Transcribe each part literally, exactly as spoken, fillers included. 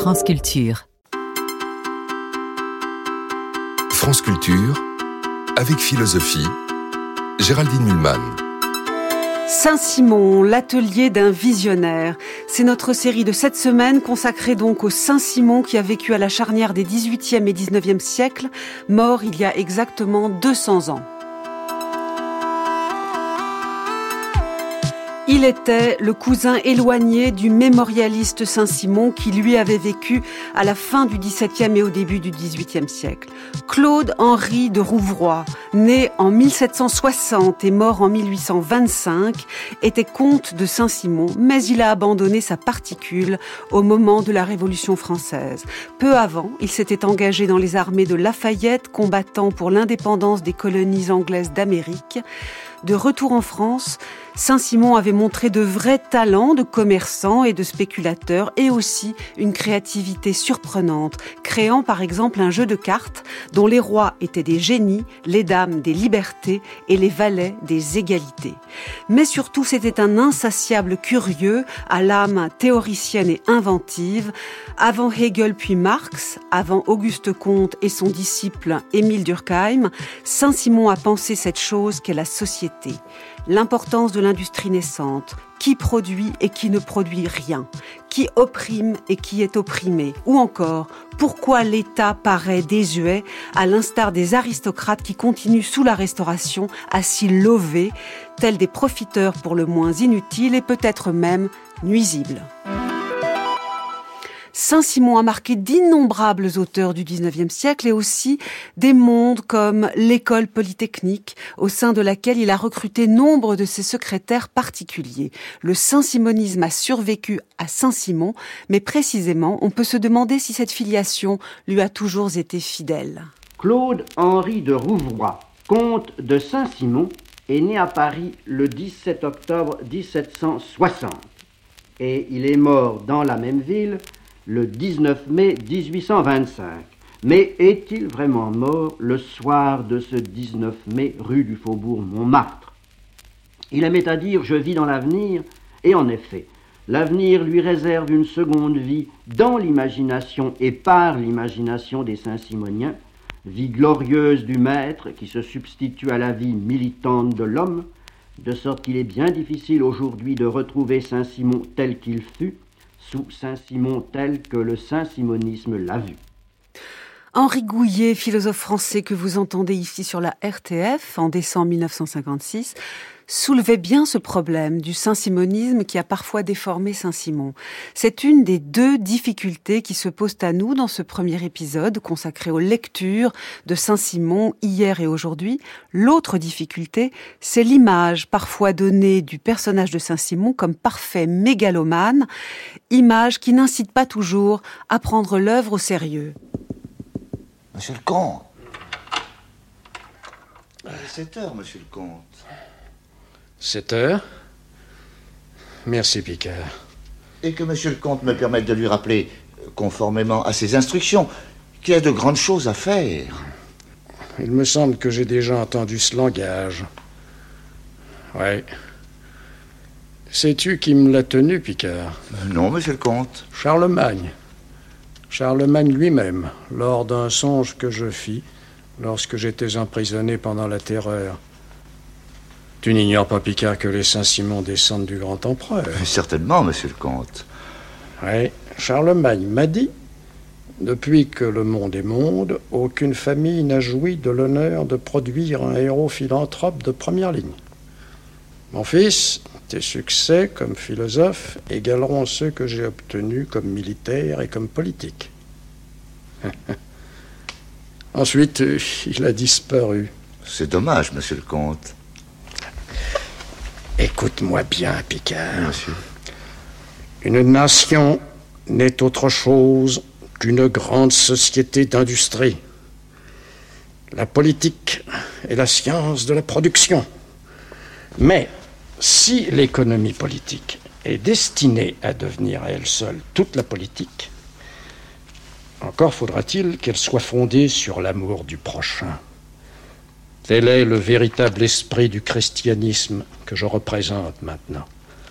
France Culture. France Culture, avec philosophie, Géraldine Mühlmann. Saint-Simon, l'atelier d'un visionnaire. C'est notre série de cette semaine consacrée donc au Saint-Simon qui a vécu à la charnière des dix-huitième et dix-neuvième siècles, mort il y a exactement deux cents ans. Il était le cousin éloigné du mémorialiste Saint-Simon qui lui avait vécu à la fin du dix-septième et au début du dix-huitième siècle. Claude-Henri de Rouvroy, né en mille sept cent soixante et mort en mille huit cent vingt-cinq, était comte de Saint-Simon, mais il a abandonné sa particule au moment de la Révolution française. Peu avant, il s'était engagé dans les armées de Lafayette, combattant pour l'indépendance des colonies anglaises d'Amérique. De retour en France, Saint-Simon avait montré de vrais talents de commerçant et de spéculateur et aussi une créativité surprenante, créant par exemple un jeu de cartes dont les rois étaient des génies, les dames des libertés et les valets des égalités. Mais surtout, c'était un insatiable curieux à l'âme théoricienne et inventive. Avant Hegel puis Marx, avant Auguste Comte et son disciple Émile Durkheim, Saint-Simon a pensé cette chose qu'est la société. L'importance de l'industrie naissante, qui produit et qui ne produit rien, qui opprime et qui est opprimé, ou encore pourquoi l'État paraît désuet, à l'instar des aristocrates qui continuent sous la Restauration à s'y lover, tels des profiteurs pour le moins inutiles et peut-être même nuisibles. Saint-Simon a marqué d'innombrables auteurs du dix-neuvième siècle et aussi des mondes comme l'école polytechnique, au sein de laquelle il a recruté nombre de ses secrétaires particuliers. Le saint-simonisme a survécu à Saint-Simon, mais précisément, on peut se demander si cette filiation lui a toujours été fidèle. Claude-Henri de Rouvroy, comte de Saint-Simon, est né à Paris le dix-sept octobre dix-sept cent soixante et il est mort dans la même ville le dix-neuf mai dix-huit cent vingt-cinq. Mais est-il vraiment mort le soir de ce dix-neuf mai rue du Faubourg Montmartre? Il aimait à dire « je vis dans l'avenir » et en effet, l'avenir lui réserve une seconde vie dans l'imagination et par l'imagination des Saint-Simoniens, vie glorieuse du maître qui se substitue à la vie militante de l'homme, de sorte qu'il est bien difficile aujourd'hui de retrouver Saint-Simon tel qu'il fut, sous Saint-Simon tel que le saint-simonisme l'a vu. Henri Gouillet, philosophe français que vous entendez ici sur la R T F en décembre mille neuf cent cinquante-six, soulevait bien ce problème du saint-simonisme qui a parfois déformé Saint-Simon. C'est une des deux difficultés qui se posent à nous dans ce premier épisode consacré aux lectures de Saint-Simon hier et aujourd'hui. L'autre difficulté, c'est l'image parfois donnée du personnage de Saint-Simon comme parfait mégalomane, image qui n'incite pas toujours à prendre l'œuvre au sérieux. Monsieur le comte. sept heures, monsieur le comte. sept heures. Merci, Picard. Et que monsieur le comte me permette de lui rappeler, conformément à ses instructions, qu'il y a de grandes choses à faire. Il me semble que j'ai déjà entendu ce langage. Ouais. Sais-tu qui me l'a tenu, Picard? Non, monsieur le comte. Charlemagne. Charlemagne lui-même, lors d'un songe que je fis, lorsque j'étais emprisonné pendant la Terreur. Tu n'ignores pas, Picard, que les Saint-Simon descendent du grand empereur? Certainement, monsieur le comte. Oui, Charlemagne m'a dit, depuis que le monde est monde, aucune famille n'a joui de l'honneur de produire un héros philanthrope de première ligne. Mon fils, tes succès comme philosophe égaleront ceux que j'ai obtenus comme militaire et comme politique. Ensuite, il a disparu. C'est dommage, monsieur le comte. Écoute-moi bien, Picard. Monsieur. Une nation n'est autre chose qu'une grande société d'industrie. La politique est la science de la production. Mais si l'économie politique est destinée à devenir à elle seule toute la politique, encore faudra-t-il qu'elle soit fondée sur l'amour du prochain. Tel est le véritable esprit du christianisme que je représente maintenant.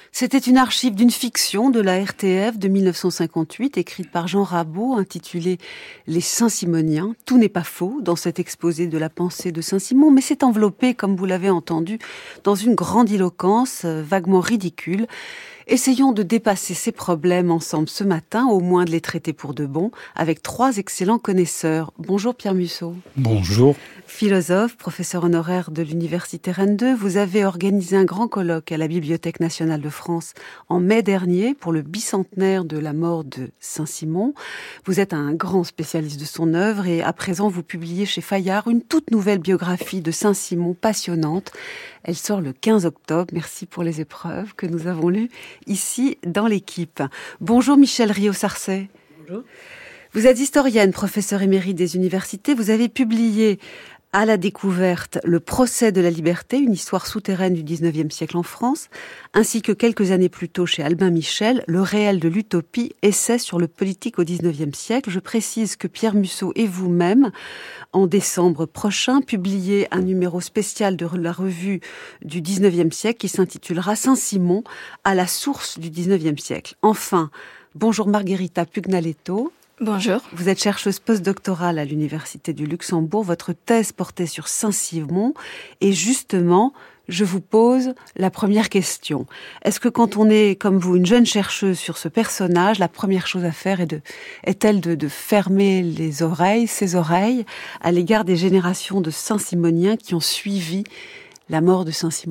C'était une archive d'une fiction de la R T F de mille neuf cent cinquante-huit, écrite par Jean Rabault, intitulée « Les Saint-Simoniens ». Tout n'est pas faux dans cet exposé de la pensée de Saint-Simon, mais c'est enveloppé, comme vous l'avez entendu, dans une grandiloquence euh, vaguement ridicule. Essayons de dépasser ces problèmes ensemble ce matin, au moins de les traiter pour de bon, avec trois excellents connaisseurs. Bonjour Pierre Musso. Bonjour. Philosophe, professeur honoraire de l'Université Rennes deux, vous avez organisé un grand colloque à la Bibliothèque nationale de France en mai dernier pour le bicentenaire de la mort de Saint-Simon. Vous êtes un grand spécialiste de son œuvre et à présent vous publiez chez Fayard une toute nouvelle biographie de Saint-Simon passionnante. Elle sort le quinze octobre. Merci pour les épreuves que nous avons lues ici dans l'équipe. Bonjour Michel Riot-Sarcey. Bonjour. Vous êtes historienne, professeur émérite des universités. Vous avez publié à la découverte Le procès de la liberté, une histoire souterraine du dix-neuvième siècle en France, ainsi que quelques années plus tôt chez Albin Michel, Le réel de l'utopie, essai sur le politique au dix-neuvième siècle. Je précise que Pierre Musso et vous-même, en décembre prochain, publiez un numéro spécial de la revue du dix-neuvième siècle qui s'intitulera Saint-Simon à la source du dix-neuvième siècle. Enfin, bonjour Margherita Pugnaletto. Bonjour. Vous êtes chercheuse postdoctorale à l'Université du Luxembourg. Votre thèse portait sur Saint-Simon. Et justement, je vous pose la première question. Est-ce que quand on est, comme vous, une jeune chercheuse sur ce personnage, la première chose à faire est de, est-elle de, de fermer les oreilles, ses oreilles, à l'égard des générations de Saint-Simoniens qui ont suivi la mort de Saint-Simon ?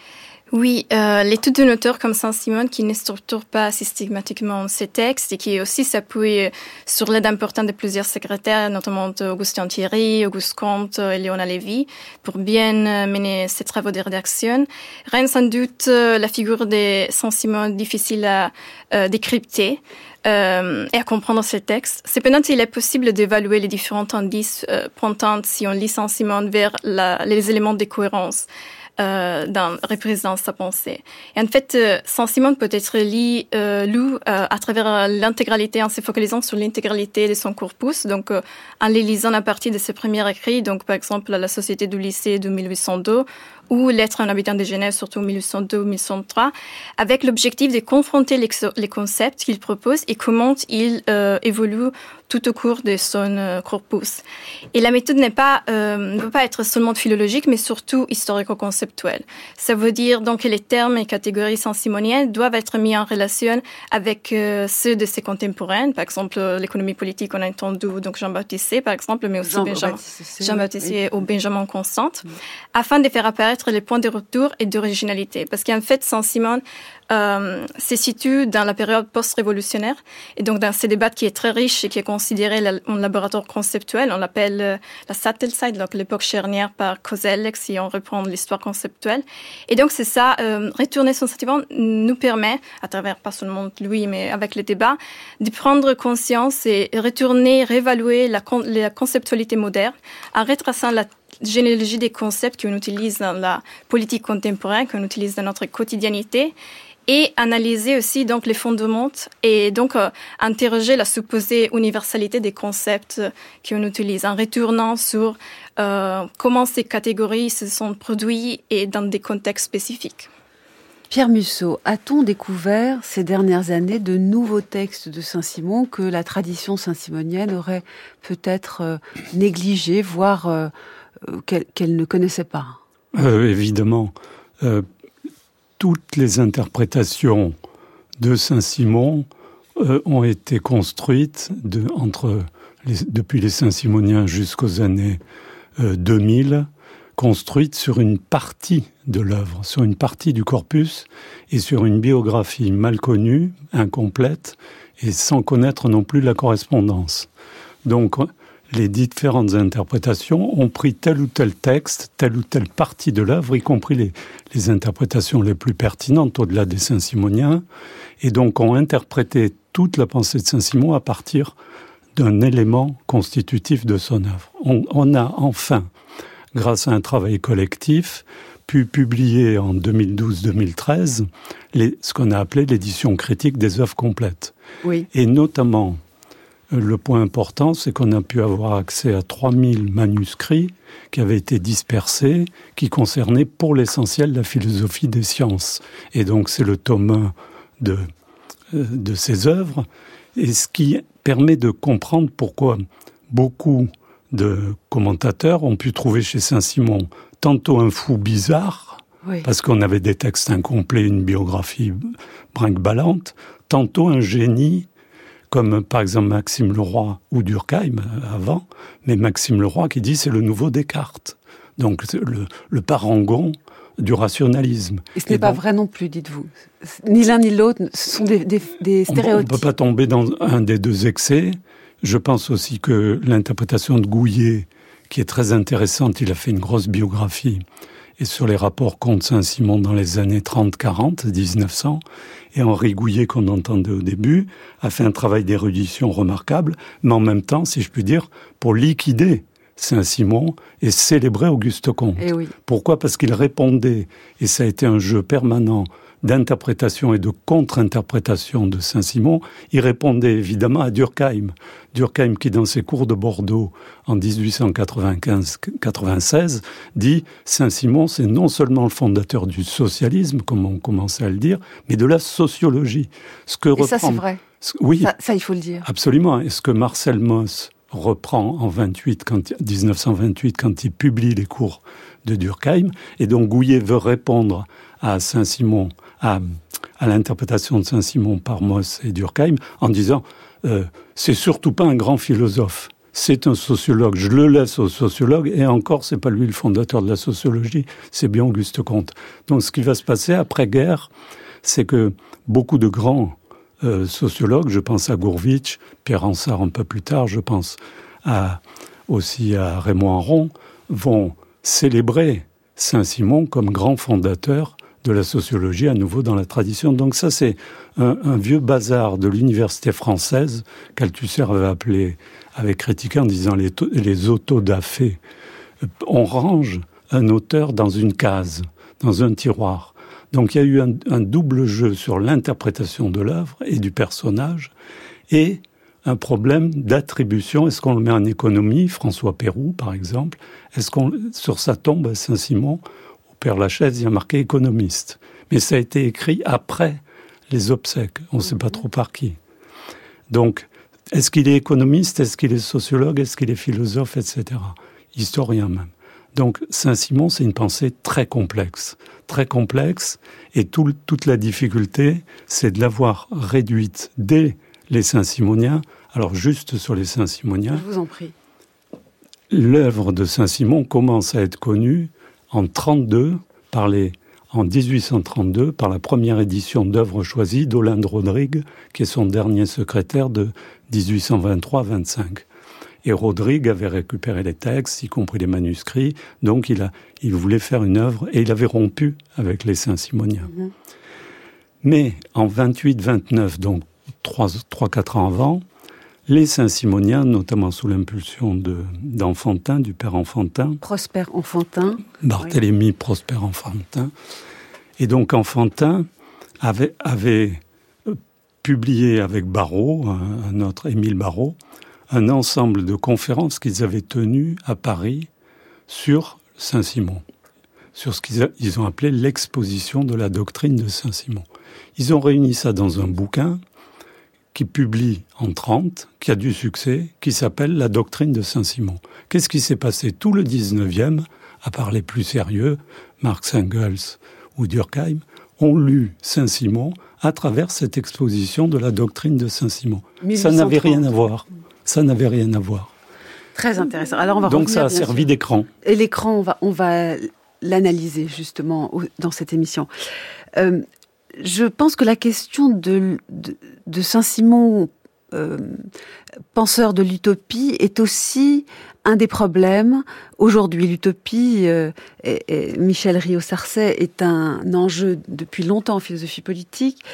Oui, euh, l'étude d'un auteur comme Saint-Simon qui ne structure pas systématiquement ses textes et qui aussi s'appuie sur l'aide importante de plusieurs secrétaires, notamment Augustin Thierry, Auguste Comte et Léona Lévy, pour bien mener ses travaux de rédaction, rend sans doute la figure de Saint-Simon difficile à euh, décrypter. Euh, et à comprendre ces textes. Cependant, il est possible d'évaluer les différents indices euh, pointant, si on lit Saint-Simon, vers la, les éléments de cohérence euh, dans représentant sa pensée. Et en fait, euh, Saint-Simon peut être lu, euh, lu euh, à travers l'intégralité, en se focalisant sur l'intégralité de son corpus, donc euh, en les lisant à partir de ses premiers écrits, donc par exemple La Société du lycée de mille huit cent deux, ou Lettres à un habitant de Genève, surtout mille huit cent deux mille huit cent trois, avec l'objectif de confronter les, les concepts qu'il propose et comment il euh, évolue tout au cours de son euh, corpus. Et la méthode n'est pas, euh, ne peut pas être seulement philologique, mais surtout historico-conceptuelle. Ça veut dire donc que les termes et catégories saint-simoniennes doivent être mis en relation avec euh, ceux de ses contemporains. Par exemple, l'économie politique, on a entendu donc Jean-Baptiste Say, par exemple, mais aussi Jean Benjamin, Jean-Baptiste Say oui. ou Benjamin Constant, mmh. afin de faire apparaître les points de retour et d'originalité. Parce qu'en fait, Saint-Simon euh, se situe dans la période post-révolutionnaire et donc dans ce débat qui est très riche et qui est considéré un laboratoire conceptuel. On l'appelle euh, la Sattelzeit, donc l'époque charnière par Koselleck, si on reprend l'histoire conceptuelle. Et donc, c'est ça, euh, retourner son sentiment nous permet, à travers pas seulement lui, mais avec les débats, de prendre conscience et retourner, réévaluer la, con- la conceptualité moderne en retraçant la généalogie des concepts qu'on utilise dans la politique contemporaine, qu'on utilise dans notre quotidiennité, et analyser aussi donc les fondements et donc euh, interroger la supposée universalité des concepts qu'on utilise en retournant sur euh, comment ces catégories se sont produites et dans des contextes spécifiques. Pierre Musso, a-t-on découvert ces dernières années de nouveaux textes de Saint-Simon que la tradition saint-simonienne aurait peut-être euh, négligés, voire euh, qu'elle, qu'elle ne connaissait pas? euh, Évidemment. Euh, toutes les interprétations de Saint-Simon euh, ont été construites de, entre les, depuis les Saint-Simoniens jusqu'aux années euh, deux mille, construites sur une partie de l'œuvre, sur une partie du corpus et sur une biographie mal connue, incomplète et sans connaître non plus la correspondance. Donc, les différentes interprétations ont pris tel ou tel texte, telle ou telle partie de l'œuvre, y compris les, les interprétations les plus pertinentes au-delà des Saint-Simoniens, et donc ont interprété toute la pensée de Saint-Simon à partir d'un élément constitutif de son œuvre. On, on a enfin, grâce à un travail collectif, pu publier en deux mille douze deux mille treize les, ce qu'on a appelé l'édition critique des œuvres complètes. Oui. Et notamment le point important, c'est qu'on a pu avoir accès à trois mille manuscrits qui avaient été dispersés, qui concernaient pour l'essentiel la philosophie des sciences. Et donc c'est le tome un de, de ces œuvres, et ce qui permet de comprendre pourquoi beaucoup de commentateurs ont pu trouver chez Saint-Simon tantôt un fou bizarre, oui. parce qu'on avait des textes incomplets, une biographie brinque-ballante, tantôt un génie, comme par exemple Maxime Leroy ou Durkheim avant, mais Maxime Leroy qui dit c'est le nouveau Descartes, donc le, le parangon du rationalisme. Et ce n'est et pas donc, vrai non plus, dites-vous. Ni l'un ni l'autre, ce sont des, des, des stéréotypes. On ne peut pas tomber dans un des deux excès. Je pense aussi que l'interprétation de Gouillet, qui est très intéressante, il a fait une grosse biographie, et sur les rapports Comte-Saint-Simon dans les années trente quarante, dix-neuf cents, et Henri Gouillet, qu'on entendait au début, a fait un travail d'érudition remarquable, mais en même temps, si je puis dire, pour liquider Saint-Simon et célébrer Auguste Comte. Et oui. Pourquoi ? Parce qu'il répondait, et ça a été un jeu permanent d'interprétation et de contre-interprétation de Saint-Simon, il répondait évidemment à Durkheim. Durkheim qui, dans ses cours de Bordeaux en dix-huit cent quatre-vingt-quinze quatre-vingt-seize, dit « Saint-Simon, c'est non seulement le fondateur du socialisme, comme on commençait à le dire, mais de la sociologie. » Ce que et reprend... ça, c'est vrai. Oui, ça, ça, il faut le dire. Absolument. Et ce que Marcel Mauss reprend en vingt-huit, quand, dix-neuf cent vingt-huit, quand il publie les cours de Durkheim, et donc Gouillet veut répondre à Saint-Simon, à, à l'interprétation de Saint-Simon par Mauss et Durkheim, en disant euh, c'est surtout pas un grand philosophe, c'est un sociologue, je le laisse au sociologue, et encore, c'est pas lui le fondateur de la sociologie, c'est bien Auguste Comte. Donc ce qui va se passer après-guerre, c'est que beaucoup de grands euh, sociologues, je pense à Gurvitch, Pierre Ansart un peu plus tard, je pense à, aussi à Raymond Aron, vont célébrer Saint-Simon comme grand fondateur de la sociologie à nouveau dans la tradition. Donc ça, c'est un, un vieux bazar de l'université française qu'Althusser avait appelé, avait critiqué en disant les, les autodafés. On range un auteur dans une case, dans un tiroir. Donc il y a eu un, un double jeu sur l'interprétation de l'œuvre et du personnage, et un problème d'attribution. Est-ce qu'on le met en économie ? François Pérou, par exemple. Est-ce qu'on, sur sa tombe à Saint-Simon, au Père-Lachaise, il y a marqué économiste. Mais ça a été écrit après les obsèques. On ne sait pas trop par qui. Donc, est-ce qu'il est économiste ? Est-ce qu'il est sociologue ? Est-ce qu'il est philosophe ? Etc. Historien même. Donc, Saint-Simon, c'est une pensée très complexe. Très complexe. Et tout, toute la difficulté, c'est de l'avoir réduite dès les Saint-Simoniens. Alors, juste sur les Saint-Simoniens. Je vous en prie. L'œuvre de Saint-Simon commence à être connue en trente-deux, par les, en dix-huit cent trente-deux, par la première édition d'œuvres choisies d'Olinde Rodrigue, qui est son dernier secrétaire de dix-huit cent vingt-trois vingt-cinq. Et Rodrigue avait récupéré les textes, y compris les manuscrits, donc il, a, il voulait faire une œuvre, et il avait rompu avec les Saint-Simoniens. Mmh. Mais en vingt-huit vingt-neuf, donc trois quatre ans avant, les Saint-Simoniens, notamment sous l'impulsion de, d'Enfantin, du père Enfantin. Prosper Enfantin. Barthélemy oui. Prosper Enfantin. Et donc Enfantin avait, avait publié avec Barrault, un, un autre Émile Barrault, un ensemble de conférences qu'ils avaient tenues à Paris sur Saint-Simon, sur ce qu'ils a, ils ont appelé l'exposition de la doctrine de Saint-Simon. Ils ont réuni ça dans un bouquin qui publie en trente, qui a du succès, qui s'appelle « La doctrine de Saint-Simon ». Qu'est-ce qui s'est passé tout le dix-neuvième, à part les plus sérieux, Marx Engels ou Durkheim, ont lu Saint-Simon à travers cette exposition de la doctrine de Saint-Simon. Ça n'avait rien à voir. Ça n'avait rien à voir. Très intéressant. Alors on va Donc ça a servi sûr. d'écran. Et l'écran, on va, on va l'analyser justement dans cette émission. Euh, Je pense que la question de, de, de Saint-Simon, euh, penseur de l'utopie, est aussi un des problèmes. Aujourd'hui, l'utopie, euh, et, et Michel Rio-Sarcey, est un enjeu depuis longtemps en philosophie politique.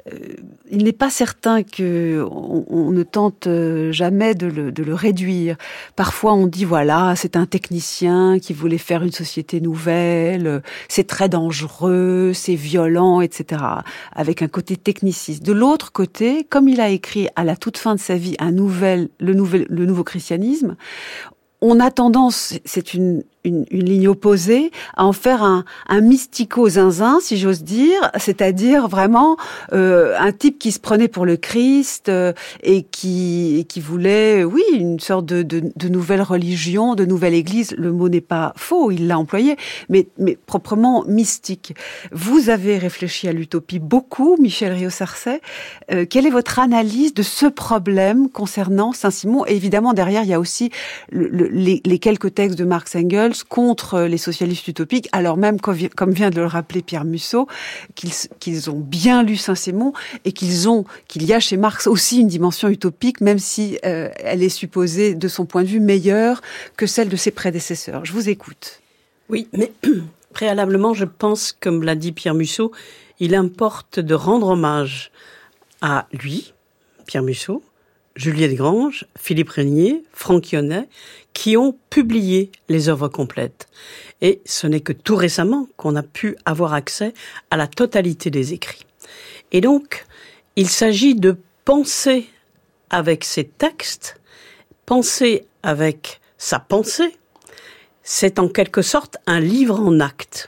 euh, il n'est pas certain que on, on ne tente jamais de le, de le réduire. Parfois, on dit voilà, c'est un technicien qui voulait faire une société nouvelle, c'est très dangereux, c'est violent, et cetera. Avec un côté techniciste. De l'autre côté, comme il a écrit à la toute fin de sa vie un nouvel, le nouvel, le nouveau christianisme, on a tendance, c'est une, une, une ligne opposée, à en faire un, un mystico-zinzin, si j'ose dire, c'est-à-dire vraiment euh, un type qui se prenait pour le Christ euh, et qui, et qui voulait, oui, une sorte de, de, de nouvelle religion, de nouvelle église. Le mot n'est pas faux, il l'a employé, mais, mais proprement mystique. Vous avez réfléchi à l'utopie beaucoup, Michel Rieussarcey. Euh, quelle est votre analyse de ce problème concernant Saint-Simon ? Et évidemment, derrière, il y a aussi le, le Les, les quelques textes de Marx Engels contre les socialistes utopiques, alors même, comme vient de le rappeler Pierre Musso, qu'ils, qu'ils ont bien lu Saint-Simon et qu'ils ont, qu'il y a chez Marx aussi une dimension utopique, même si euh, elle est supposée, de son point de vue, meilleure que celle de ses prédécesseurs. Je vous écoute. Oui, mais préalablement, je pense, comme l'a dit Pierre Musso, il importe de rendre hommage à lui, Pierre Musso, Juliette Grange, Philippe Régnier, Franck Yonnet, qui ont publié les œuvres complètes. Et ce n'est que tout récemment qu'on a pu avoir accès à la totalité des écrits. Et donc, il s'agit de penser avec ses textes, penser avec sa pensée. C'est en quelque sorte un livre en acte.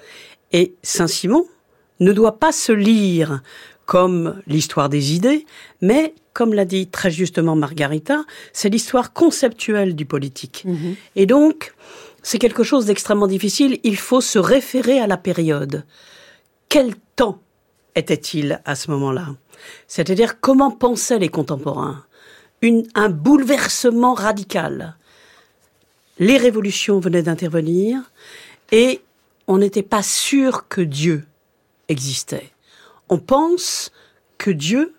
Et Saint-Simon ne doit pas se lire comme l'histoire des idées, mais, comme l'a dit très justement Margarita, c'est l'histoire conceptuelle du politique. Mmh. Et donc, c'est quelque chose d'extrêmement difficile. Il faut se référer à la période. Quel temps était-il à ce moment-là ? C'est-à-dire, comment pensaient les contemporains ? Une, un bouleversement radical. Les révolutions venaient d'intervenir et on n'était pas sûr que Dieu existait. On pense que Dieu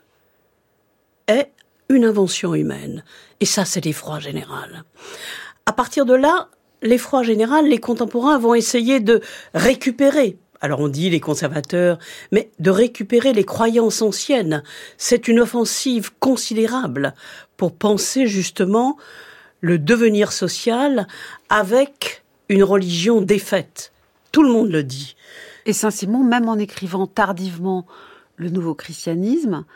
est une invention humaine. Et ça, c'est l'effroi général. À partir de là, l'effroi général, les contemporains vont essayer de récupérer, alors on dit les conservateurs, mais de récupérer les croyances anciennes. C'est une offensive considérable pour penser justement le devenir social avec une religion défaite. Tout le monde le dit. Et Saint-Simon, même en écrivant tardivement le nouveau christianisme,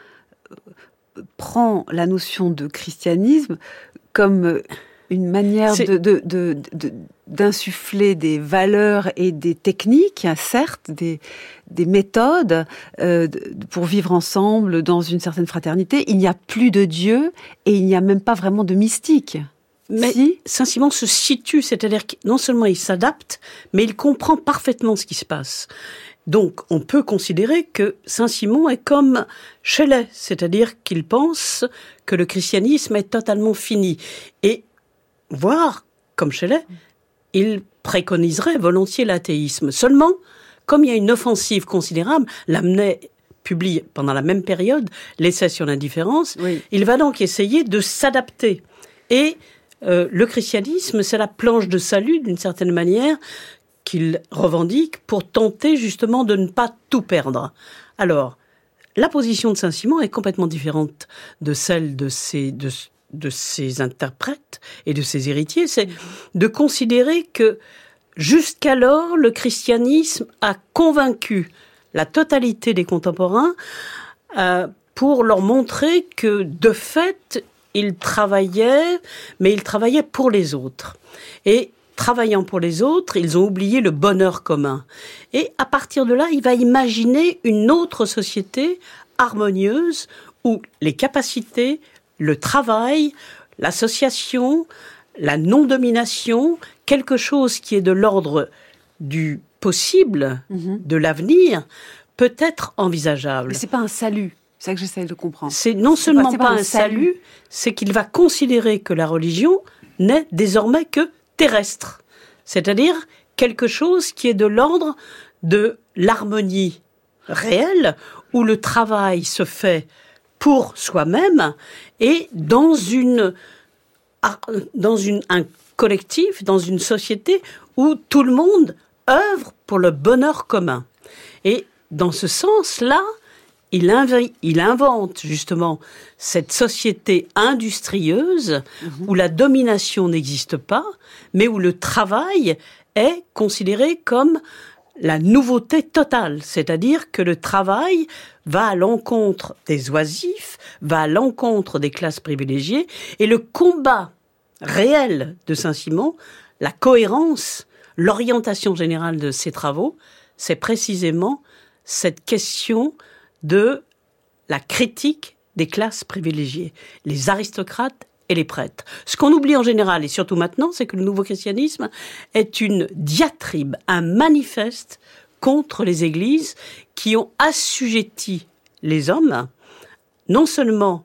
euh, prend la notion de christianisme comme une manière de, de, de, de, d'insuffler des valeurs et des techniques, certes, des, des méthodes euh, pour vivre ensemble dans une certaine fraternité. Il n'y a plus de Dieu et il n'y a même pas vraiment de mystique. Mais si. Saint-Simon se situe, c'est-à-dire que non seulement il s'adapte, mais il comprend parfaitement ce qui se passe. Donc, on peut considérer que Saint-Simon est comme Shelley, c'est-à-dire qu'il pense que le christianisme est totalement fini. Et, voire, comme Shelley, il préconiserait volontiers l'athéisme. Seulement, comme il y a une offensive considérable, Lamennais publie pendant la même période l'essai sur l'indifférence, oui. Il va donc essayer de s'adapter. Et Euh, le christianisme, c'est la planche de salut, d'une certaine manière, qu'il revendique pour tenter justement de ne pas tout perdre. Alors, la position de Saint-Simon est complètement différente de celle de ses, de, de ses interprètes et de ses héritiers. C'est de considérer que jusqu'alors, le christianisme a convaincu la totalité des contemporains euh, pour leur montrer que, de fait, ils travaillaient, mais ils travaillaient pour les autres. Et travaillant pour les autres, ils ont oublié le bonheur commun. Et à partir de là, il va imaginer une autre société harmonieuse où les capacités, le travail, l'association, la non-domination, quelque chose qui est de l'ordre du possible, mmh. de l'avenir, peut être envisageable. Mais c'est pas un salut. C'est ça que j'essaie de comprendre. C'est non c'est seulement pas, pas, pas un salut, salut, c'est qu'il va considérer que la religion n'est désormais que terrestre. C'est-à-dire quelque chose qui est de l'ordre de l'harmonie réelle, où le travail se fait pour soi-même et dans une, dans une, un collectif, dans une société où tout le monde œuvre pour le bonheur commun. Et dans ce sens-là, il, inv- il invente justement cette société industrieuse mmh. où la domination n'existe pas, mais où le travail est considéré comme la nouveauté totale, c'est-à-dire que le travail va à l'encontre des oisifs, va à l'encontre des classes privilégiées, et le combat réel de Saint-Simon, la cohérence, l'orientation générale de ses travaux, c'est précisément cette question de la critique des classes privilégiées, les aristocrates et les prêtres. Ce qu'on oublie en général, et surtout maintenant, c'est que le nouveau christianisme est une diatribe, un manifeste contre les églises qui ont assujetti les hommes, non seulement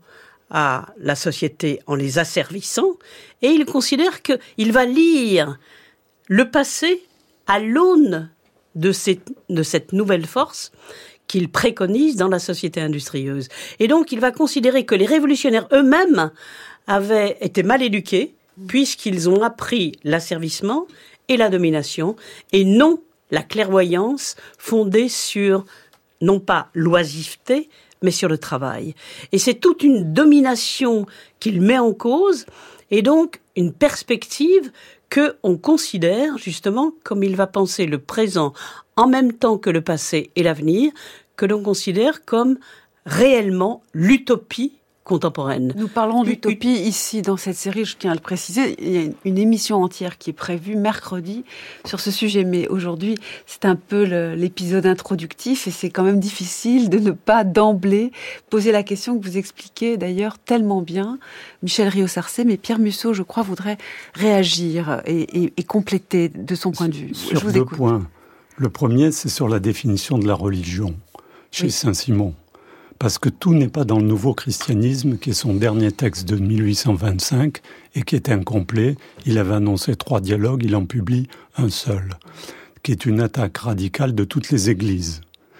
à la société en les asservissant, et il considère qu'il va lire le passé à l'aune de, ces, de cette nouvelle force qu'il préconise dans la société industrieuse. Et donc, il va considérer que les révolutionnaires eux-mêmes avaient été mal éduqués, puisqu'ils ont appris l'asservissement et la domination, et non la clairvoyance fondée sur, non pas l'oisiveté, mais sur le travail. Et c'est toute une domination qu'il met en cause, et donc une perspective que on considère justement, comme il va penser le présent en même temps que le passé et l'avenir, que l'on considère comme réellement l'utopie contemporaine. Nous parlerons d'utopie ici dans cette série, je tiens à le préciser. Il y a une émission entière qui est prévue mercredi sur ce sujet, mais aujourd'hui c'est un peu le, l'épisode introductif et c'est quand même difficile de ne pas d'emblée poser la question que vous expliquez d'ailleurs tellement bien, Michel Riot-Sarcey, mais Pierre Mussot, je crois, voudrait réagir et, et, et compléter de son point de vue. Sur je vous deux écoute. points. Le premier, c'est sur la définition de la religion chez oui. Saint-Simon. Parce que tout n'est pas dans le Nouveau Christianisme, qui est son dernier texte de mille huit cent vingt-cinq, et qui est incomplet. Il avait annoncé trois dialogues, il en publie un seul, qui est une attaque radicale de toutes les églises.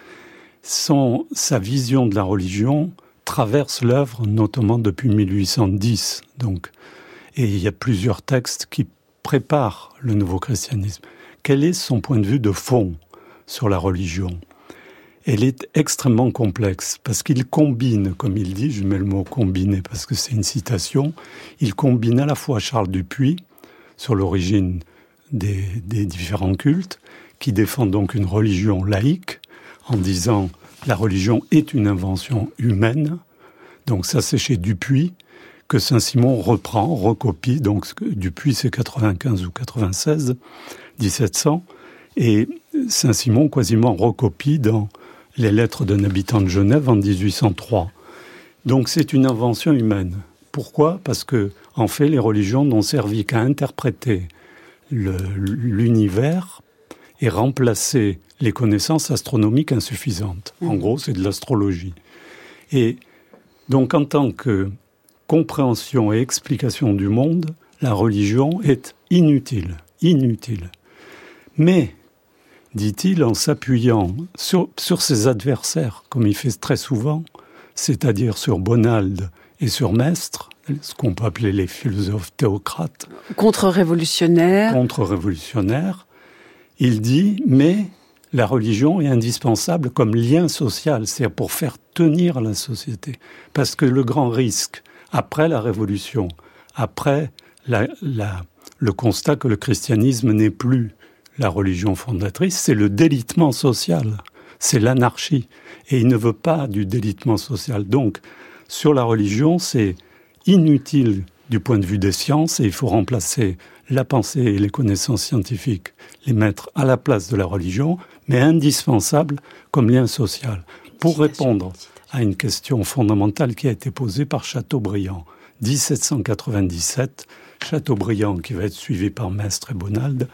Son, sa vision de la religion traverse l'œuvre, notamment depuis mille huit cent dix. Donc, et il y a plusieurs textes qui préparent le Nouveau Christianisme. Quel est son point de vue de fond sur la religion ? Elle est extrêmement complexe, parce qu'il combine, comme il dit, je mets le mot « combiner » parce que c'est une citation, il combine à la fois Charles Dupuy, sur l'origine des, des différents cultes, qui défend donc une religion laïque, en disant « la religion est une invention humaine », donc ça c'est chez Dupuy, que Saint-Simon reprend, recopie, donc Dupuy c'est quatre-vingt-quinze ou quatre-vingt-seize, dix-sept cents, et Saint-Simon quasiment recopie dans les lettres d'un habitant de Genève en dix-huit cent trois. Donc c'est une invention humaine. Pourquoi ? Parce que, en fait, les religions n'ont servi qu'à interpréter le, l'univers et remplacer les connaissances astronomiques insuffisantes. Mmh. En gros, c'est de l'astrologie. Et donc, en tant que compréhension et explication du monde, la religion est inutile. Inutile. Mais dit-il, en s'appuyant sur, sur ses adversaires, comme il fait très souvent, c'est-à-dire sur Bonald et sur Maistre, ce qu'on peut appeler les philosophes théocrates. Contre-révolutionnaires. Contre-révolutionnaires. Il dit, mais la religion est indispensable comme lien social, c'est-à-dire pour faire tenir la société. Parce que le grand risque, après la Révolution, après la, la, le constat que le christianisme n'est plus la religion fondatrice, c'est le délitement social, c'est l'anarchie. Et il ne veut pas du délitement social. Donc, sur la religion, c'est inutile du point de vue des sciences et il faut remplacer la pensée et les connaissances scientifiques, les mettre à la place de la religion, mais indispensable comme lien social. Pour répondre à une question fondamentale qui a été posée par Chateaubriand, dix-sept cent quatre-vingt-dix-sept, Chateaubriand, qui va être suivi par Maistre et Bonald,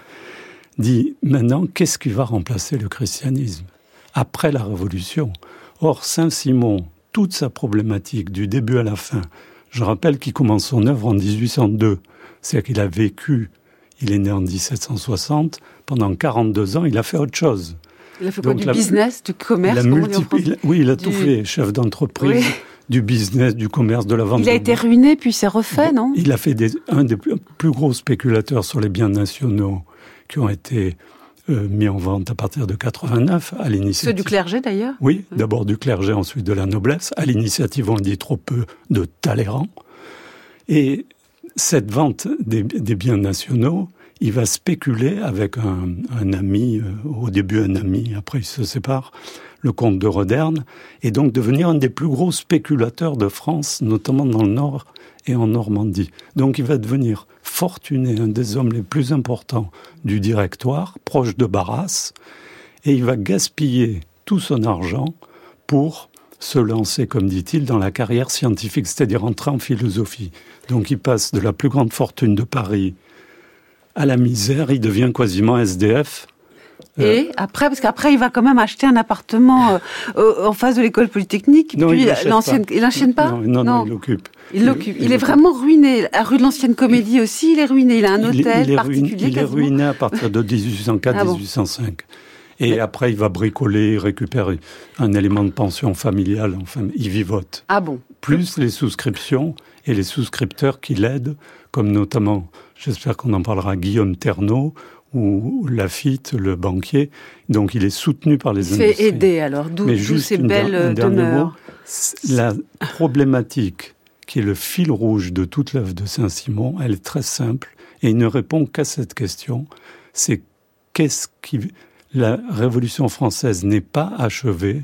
dit maintenant, qu'est-ce qui va remplacer le christianisme après la Révolution ? Or, Saint-Simon, toute sa problématique du début à la fin, je rappelle qu'il commence son œuvre en dix-huit cent deux, c'est-à-dire qu'il a vécu, il est né en dix-sept cent soixante, pendant quarante-deux ans, il a fait autre chose. Il a fait quoi, Donc, du la, business, du commerce il a multipli- il, Oui, il a du... tout fait, chef d'entreprise, oui. du business, du commerce, de la vente. Il a été ruiné, puis s'est refait, non ? Il a fait des, un des plus, plus gros spéculateurs sur les biens nationaux, qui ont été euh, mis en vente à partir de quatre-vingt-neuf, à l'initiative... Ceux du clergé, d'ailleurs ? Oui, oui, d'abord du clergé, ensuite de la noblesse, à l'initiative, on le dit trop peu, de Talleyrand. Et cette vente des, des biens nationaux, il va spéculer avec un, un ami, euh, au début un ami, après il se sépare, le comte de Roderne, et donc devenir un des plus gros spéculateurs de France, notamment dans le Nord et en Normandie. Donc il va devenir fortuné, un des hommes les plus importants du Directoire, proche de Barras, et il va gaspiller tout son argent pour se lancer, comme dit-il, dans la carrière scientifique, c'est-à-dire entrer en philosophie. Donc il passe de la plus grande fortune de Paris à la misère, il devient quasiment S D F. Et euh, après, parce qu'après, il va quand même acheter un appartement euh, en face de l'école polytechnique. Non, puis il l'ancienne, il l'enchaîne pas. Non, non, non, non, il l'occupe. Il l'occupe. Il, il, il est l'occupe. Vraiment ruiné. La rue de l'Ancienne Comédie aussi, il est ruiné. Il a un hôtel il, il particulier. Ruiné, il est ruiné à partir de dix-huit cent quatre à dix-huit cent cinq. Ah bon. Et Mais... après, il va bricoler, récupérer un élément de pension familiale. Enfin, il vivote. Ah bon. Plus les souscriptions et les souscripteurs qui l'aident, comme notamment, j'espère qu'on en parlera, Guillaume Ternot, ou Laffitte, le banquier. Donc, il est soutenu par les industries. Il se fait aider, alors, d'où, d'où ces belles demeures. La problématique, qui est le fil rouge de toute l'œuvre de Saint-Simon, elle est très simple, et il ne répond qu'à cette question, c'est qu'est-ce qui... La Révolution française n'est pas achevée,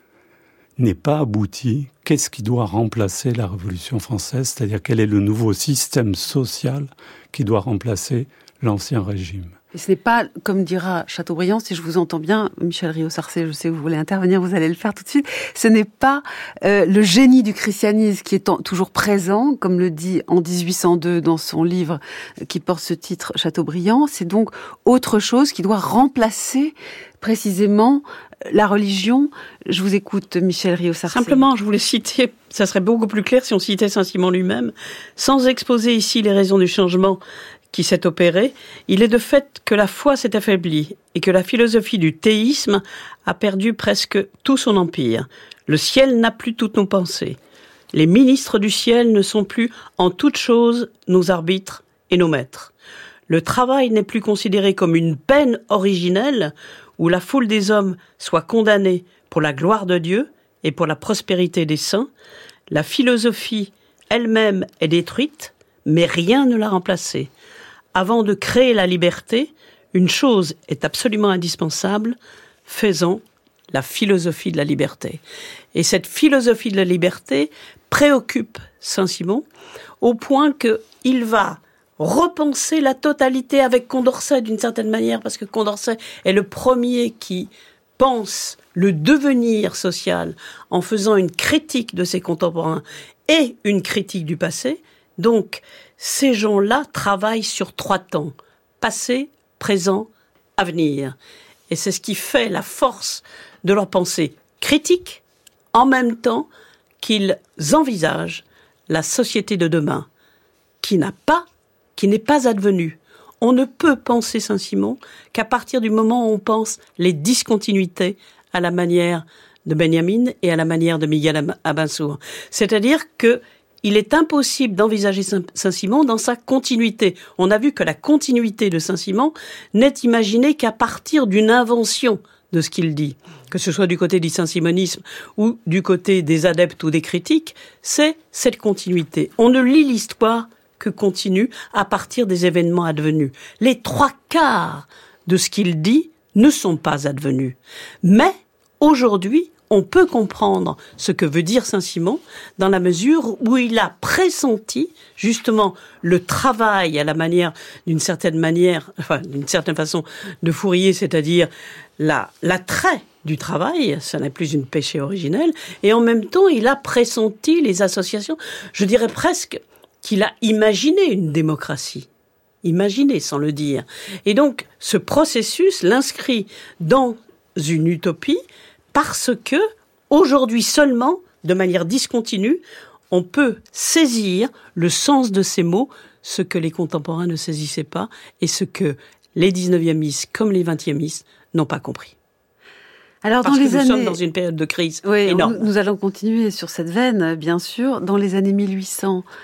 n'est pas aboutie, qu'est-ce qui doit remplacer la Révolution française, c'est-à-dire quel est le nouveau système social qui doit remplacer l'ancien régime. Et ce n'est pas, comme dira Chateaubriand, si je vous entends bien, Michel Riot-Sarcey, je sais que vous voulez intervenir, vous allez le faire tout de suite, ce n'est pas euh, le génie du christianisme qui est en, toujours présent, comme le dit en dix-huit cent deux dans son livre qui porte ce titre Chateaubriand, c'est donc autre chose qui doit remplacer précisément la religion. Je vous écoute, Michel Riot-Sarcey. Simplement, je voulais citer, ça serait beaucoup plus clair si on citait Saint-Simon lui-même, sans exposer ici les raisons du changement qui s'est opéré, il est de fait que la foi s'est affaiblie et que la philosophie du théisme a perdu presque tout son empire. Le ciel n'a plus toutes nos pensées. Les ministres du ciel ne sont plus en toute chose nos arbitres et nos maîtres. Le travail n'est plus considéré comme une peine originelle où la foule des hommes soit condamnée pour la gloire de Dieu et pour la prospérité des saints. La philosophie elle-même est détruite, mais rien ne l'a remplacée. Avant de créer la liberté, une chose est absolument indispensable, faisons la philosophie de la liberté. Et cette philosophie de la liberté préoccupe Saint-Simon au point qu'il va repenser la totalité avec Condorcet d'une certaine manière, parce que Condorcet est le premier qui pense le devenir social en faisant une critique de ses contemporains et une critique du passé. Donc, ces gens-là travaillent sur trois temps, passé, présent, avenir. Et c'est ce qui fait la force de leur pensée critique, en même temps qu'ils envisagent la société de demain, qui n'a pas, qui n'est pas advenue. On ne peut penser Saint-Simon qu'à partir du moment où on pense les discontinuités à la manière de Benjamin et à la manière de Miguel Abensour. C'est-à-dire que il est impossible d'envisager Saint-Simon dans sa continuité. On a vu que la continuité de Saint-Simon n'est imaginée qu'à partir d'une invention de ce qu'il dit. Que ce soit du côté du saint-simonisme ou du côté des adeptes ou des critiques, c'est cette continuité. On ne lit l'histoire que continue à partir des événements advenus. Les trois quarts de ce qu'il dit ne sont pas advenus. Mais aujourd'hui, on peut comprendre ce que veut dire Saint-Simon dans la mesure où il a pressenti justement le travail à la manière, d'une certaine manière, enfin d'une certaine façon de Fourier, c'est-à-dire la, l'attrait du travail, ça n'est plus une péché originelle, et en même temps il a pressenti les associations. Je dirais presque qu'il a imaginé une démocratie. Imaginé sans le dire. Et donc ce processus l'inscrit dans une utopie parce que, aujourd'hui seulement, de manière discontinue, on peut saisir le sens de ces mots, ce que les contemporains ne saisissaient pas, et ce que les dix-neuviémistes comme les vingtiémistes n'ont pas compris. Alors, Parce dans que les nous années... sommes dans une période de crise oui, énorme. Nous allons continuer sur cette veine, bien sûr. Dans les années mille huit cents,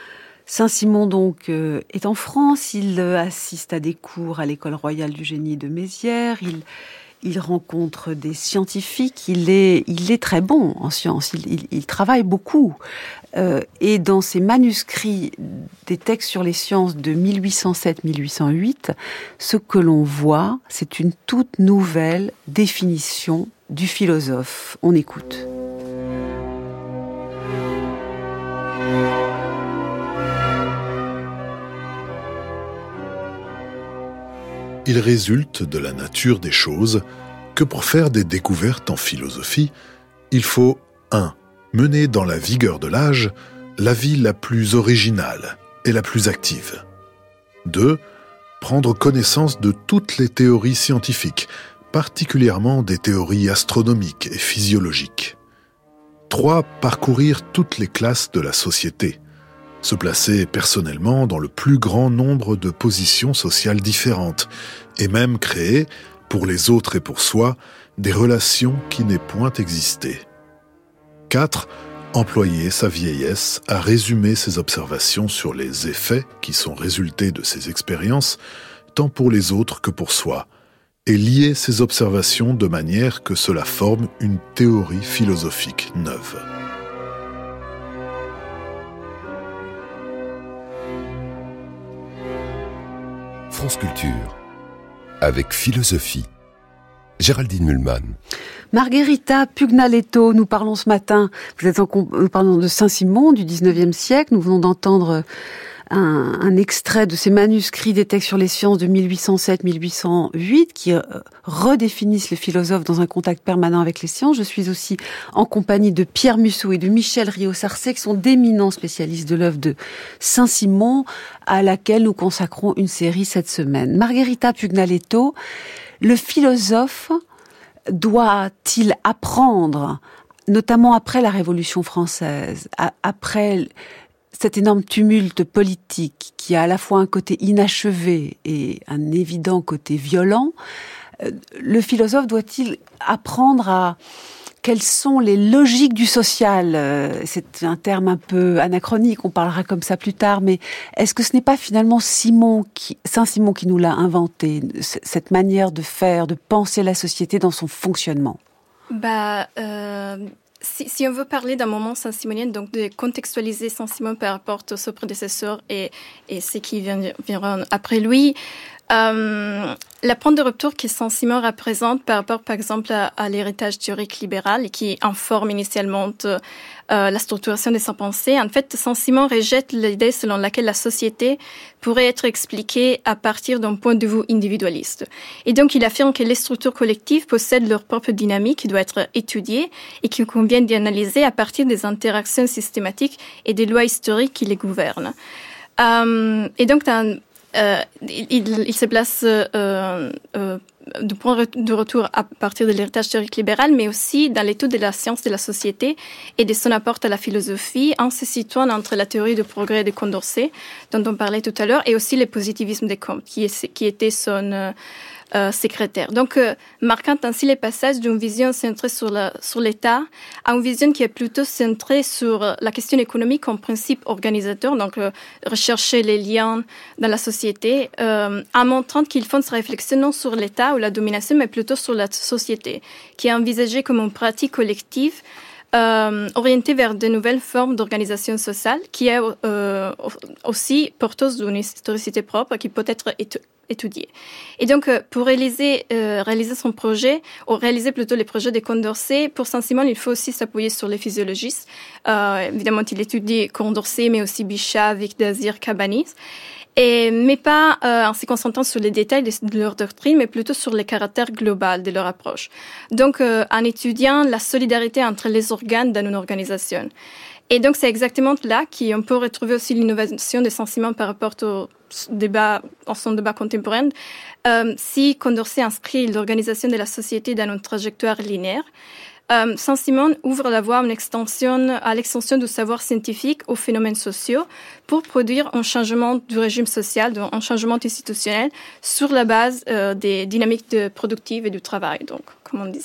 Saint-Simon donc euh, est en France, il euh, assiste à des cours à l'École royale du génie de Mézières, il, il rencontre des scientifiques, il est, il est très bon en sciences, il, il, il travaille beaucoup. Euh, et dans ses manuscrits des textes sur les sciences de mille huit cent sept à mille huit cent huit, ce que l'on voit, c'est une toute nouvelle définition du philosophe. On écoute. Il résulte de la nature des choses que pour faire des découvertes en philosophie, il faut un mener dans la vigueur de l'âge la vie la plus originale et la plus active. deux Prendre connaissance de toutes les théories scientifiques, particulièrement des théories astronomiques et physiologiques. trois Parcourir toutes les classes de la société. Se placer personnellement dans le plus grand nombre de positions sociales différentes, et même créer, pour les autres et pour soi, des relations qui n'aient point existé. quatre Employer sa vieillesse à résumer ses observations sur les effets qui sont résultés de ses expériences, tant pour les autres que pour soi, et lier ces observations de manière que cela forme une théorie philosophique neuve. France Culture, avec philosophie. Géraldine Mühlmann. Margherita Pugnaletto, nous parlons ce matin, vous êtes en, nous parlons de Saint-Simon du dix-neuvième siècle, nous venons d'entendre un, un extrait de ces manuscrits des textes sur les sciences de mille huit cent sept à mille huit cent huit qui euh, redéfinissent le philosophe dans un contact permanent avec les sciences. Je suis aussi en compagnie de Pierre Musso et de Michel Riot-Sarcey, qui sont d'éminents spécialistes de l'œuvre de Saint-Simon, à laquelle nous consacrons une série cette semaine. Margherita Pugnaletto, le philosophe doit-il apprendre, notamment après la Révolution française, après cet énorme tumulte politique qui a à la fois un côté inachevé et un évident côté violent, le philosophe doit-il apprendre à quelles sont les logiques du social? C'est un terme un peu anachronique, on parlera comme ça plus tard, mais est-ce que ce n'est pas finalement Simon qui, Saint-Simon qui nous l'a inventé, cette manière de faire, de penser la société dans son fonctionnement? Bah, euh, si, si on veut parler d'un moment saint-simonien, donc de contextualiser Saint-Simon par rapport à ses prédécesseurs et, et ceux qui viendront après lui, Euh, la pointe de rupture que Saint-Simon représente par rapport, par exemple, à, à l'héritage théorique libéral et qui informe initialement euh, la structuration de sa pensée, en fait, Saint-Simon rejette l'idée selon laquelle la société pourrait être expliquée à partir d'un point de vue individualiste. Et donc, il affirme que les structures collectives possèdent leur propre dynamique qui doit être étudiée et qu'il convient d'y analyser à partir des interactions systématiques et des lois historiques qui les gouvernent. Euh, et donc, dans Euh, il, il se place euh, euh, du point de retour à partir de l'héritage théorique libéral, mais aussi dans l'étude de la science de la société et de son apport à la philosophie, en se situant entre la théorie du progrès de Condorcet, dont on parlait tout à l'heure, et aussi le positivisme de Comte, qui, est, qui était son euh, euh, secrétaire. Donc, euh, marquant ainsi les passages d'une vision centrée sur, la, sur l'État à une vision qui est plutôt centrée sur la question économique comme principe organisateur, donc euh, rechercher les liens dans la société, euh, en montrant qu'il fonde sa réflexion non sur l'État ou la domination, mais plutôt sur la société, qui est envisagée comme une pratique collective euh, orientée vers de nouvelles formes d'organisation sociale, qui est euh, aussi porteuse d'une historicité propre, qui peut être étu- étudiée. Et donc, euh, pour réaliser, euh, réaliser son projet, ou réaliser plutôt les projets de Condorcet, pour Saint-Simon, il faut aussi s'appuyer sur les physiologistes. Euh, évidemment, il étudie Condorcet, mais aussi Bichat, Vic Dazir, Cabanis. Et, mais pas euh, en se concentrant sur les détails de, de leur doctrine, mais plutôt sur le caractère global de leur approche. Donc, euh, en étudiant la solidarité entre les organes dans une organisation. Et donc, c'est exactement là qu'on peut retrouver aussi l'innovation de Saint-Simon par rapport au débat, en son débat contemporain. Euh, si Condorcet inscrit l'organisation de la société dans une trajectoire linéaire, Euh, Saint-Simon ouvre la voie à, une extension, à l'extension du savoir scientifique aux phénomènes sociaux pour produire un changement du régime social, un changement institutionnel sur la base euh, des dynamiques de productives et du travail, donc, comme on disait.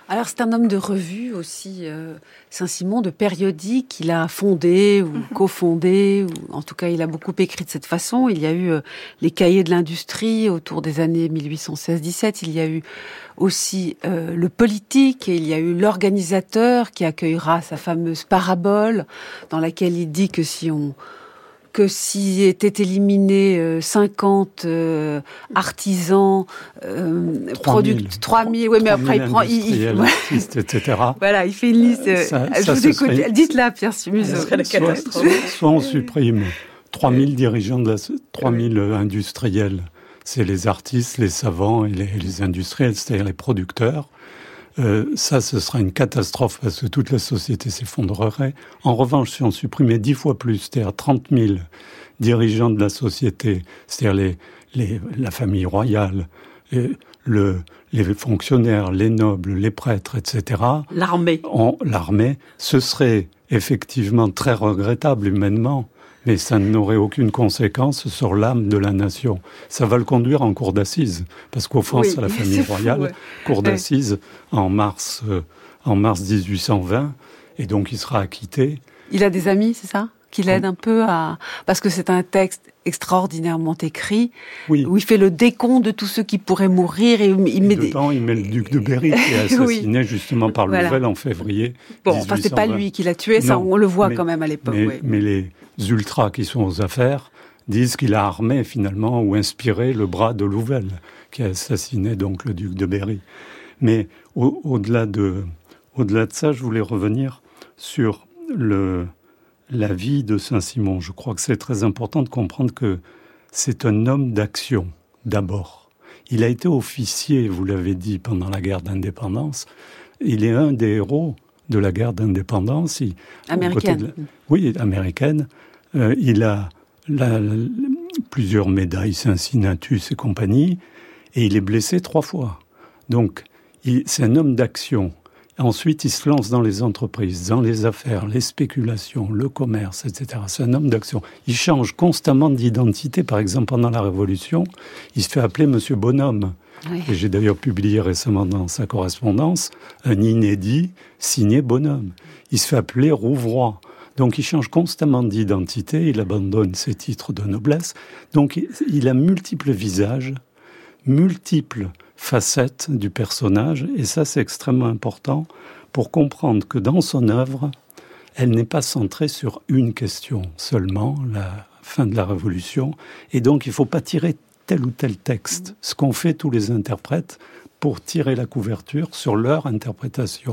Alors c'est un homme de revue aussi, euh, Saint-Simon, de périodique qu'il a fondé ou mm-hmm. cofondé, ou en tout cas il a beaucoup écrit de cette façon. Il y a eu euh, les cahiers de l'industrie autour des années mille huit cent seize dix-sept, il y a eu aussi euh, le politique, et il y a eu l'organisateur qui accueillera sa fameuse parabole dans laquelle il dit que si on que s'il était éliminé euh, cinquante euh, artisans, euh, producteurs, trois mille, oui, mais après il prend, il, il artistes, et cetera. Voilà, il fait une liste. Euh, ça, je ça, vous écoute. Serait... Dites-la, Pierre Museau. Ce serait la catastrophe. Soit, soit on supprime trois mille dirigeants de la, trois mille industriels. C'est les artistes, les savants et les, les industriels, c'est-à-dire les producteurs. Euh, ça, ce sera une catastrophe parce que toute la société s'effondrerait. En revanche, si on supprimait dix fois plus, c'est-à-dire trente mille dirigeants de la société, c'est-à-dire les, les, la famille royale, les, le, les fonctionnaires, les nobles, les prêtres, et cetera. L'armée. On, l'armée, ce serait effectivement très regrettable humainement, mais ça n'aurait aucune conséquence sur l'âme de la nation. Ça va le conduire en cour d'assises, parce qu'offense oui, à la famille royale, fou, ouais. cour d'assises ouais. en mars, euh, en mars dix-huit cent vingt, et donc il sera acquitté. Il a des amis, c'est ça ? Qui l'aident un peu à... Parce que c'est un texte extraordinairement écrit, oui. où il fait le décompte de tous ceux qui pourraient mourir. Et, il et met dedans, des... il met le duc de Berry, qui est assassiné oui. justement par voilà. Louvel en février Bon, dix-huit cent vingt. enfin, c'est pas lui qui l'a tué, ça, non, on le voit mais, quand même à l'époque. Mais, oui. mais les ultras qui sont aux affaires disent qu'il a armé finalement ou inspiré le bras de Louvel, qui a assassiné donc le duc de Berry. Mais au, au-delà de, au-delà de ça, je voulais revenir sur le... la vie de Saint-Simon. Je crois que c'est très important de comprendre que c'est un homme d'action, d'abord. Il a été officier, vous l'avez dit, pendant la guerre d'indépendance. Il est un des héros de la guerre d'indépendance. Il, américaine. La, oui, américaine. Euh, il a la, la, plusieurs médailles, Cincinnatus et compagnie, et il est blessé trois fois. Donc, il, c'est un homme d'action. Ensuite, il se lance dans les entreprises, dans les affaires, les spéculations, le commerce, et cetera. C'est un homme d'action. Il change constamment d'identité. Par exemple, pendant la Révolution, il se fait appeler Monsieur Bonhomme. Oui. Et j'ai d'ailleurs publié récemment dans sa correspondance un inédit signé Bonhomme. Il se fait appeler Rouvroy. Donc, il change constamment d'identité. Il abandonne ses titres de noblesse. Donc, il a multiples visages, multiples facettes du personnage, et ça c'est extrêmement important pour comprendre que dans son œuvre, elle n'est pas centrée sur une question seulement, la fin de la Révolution, et donc il ne faut pas tirer tel ou tel texte, ce qu'ont fait tous les interprètes pour tirer la couverture sur leur interprétation.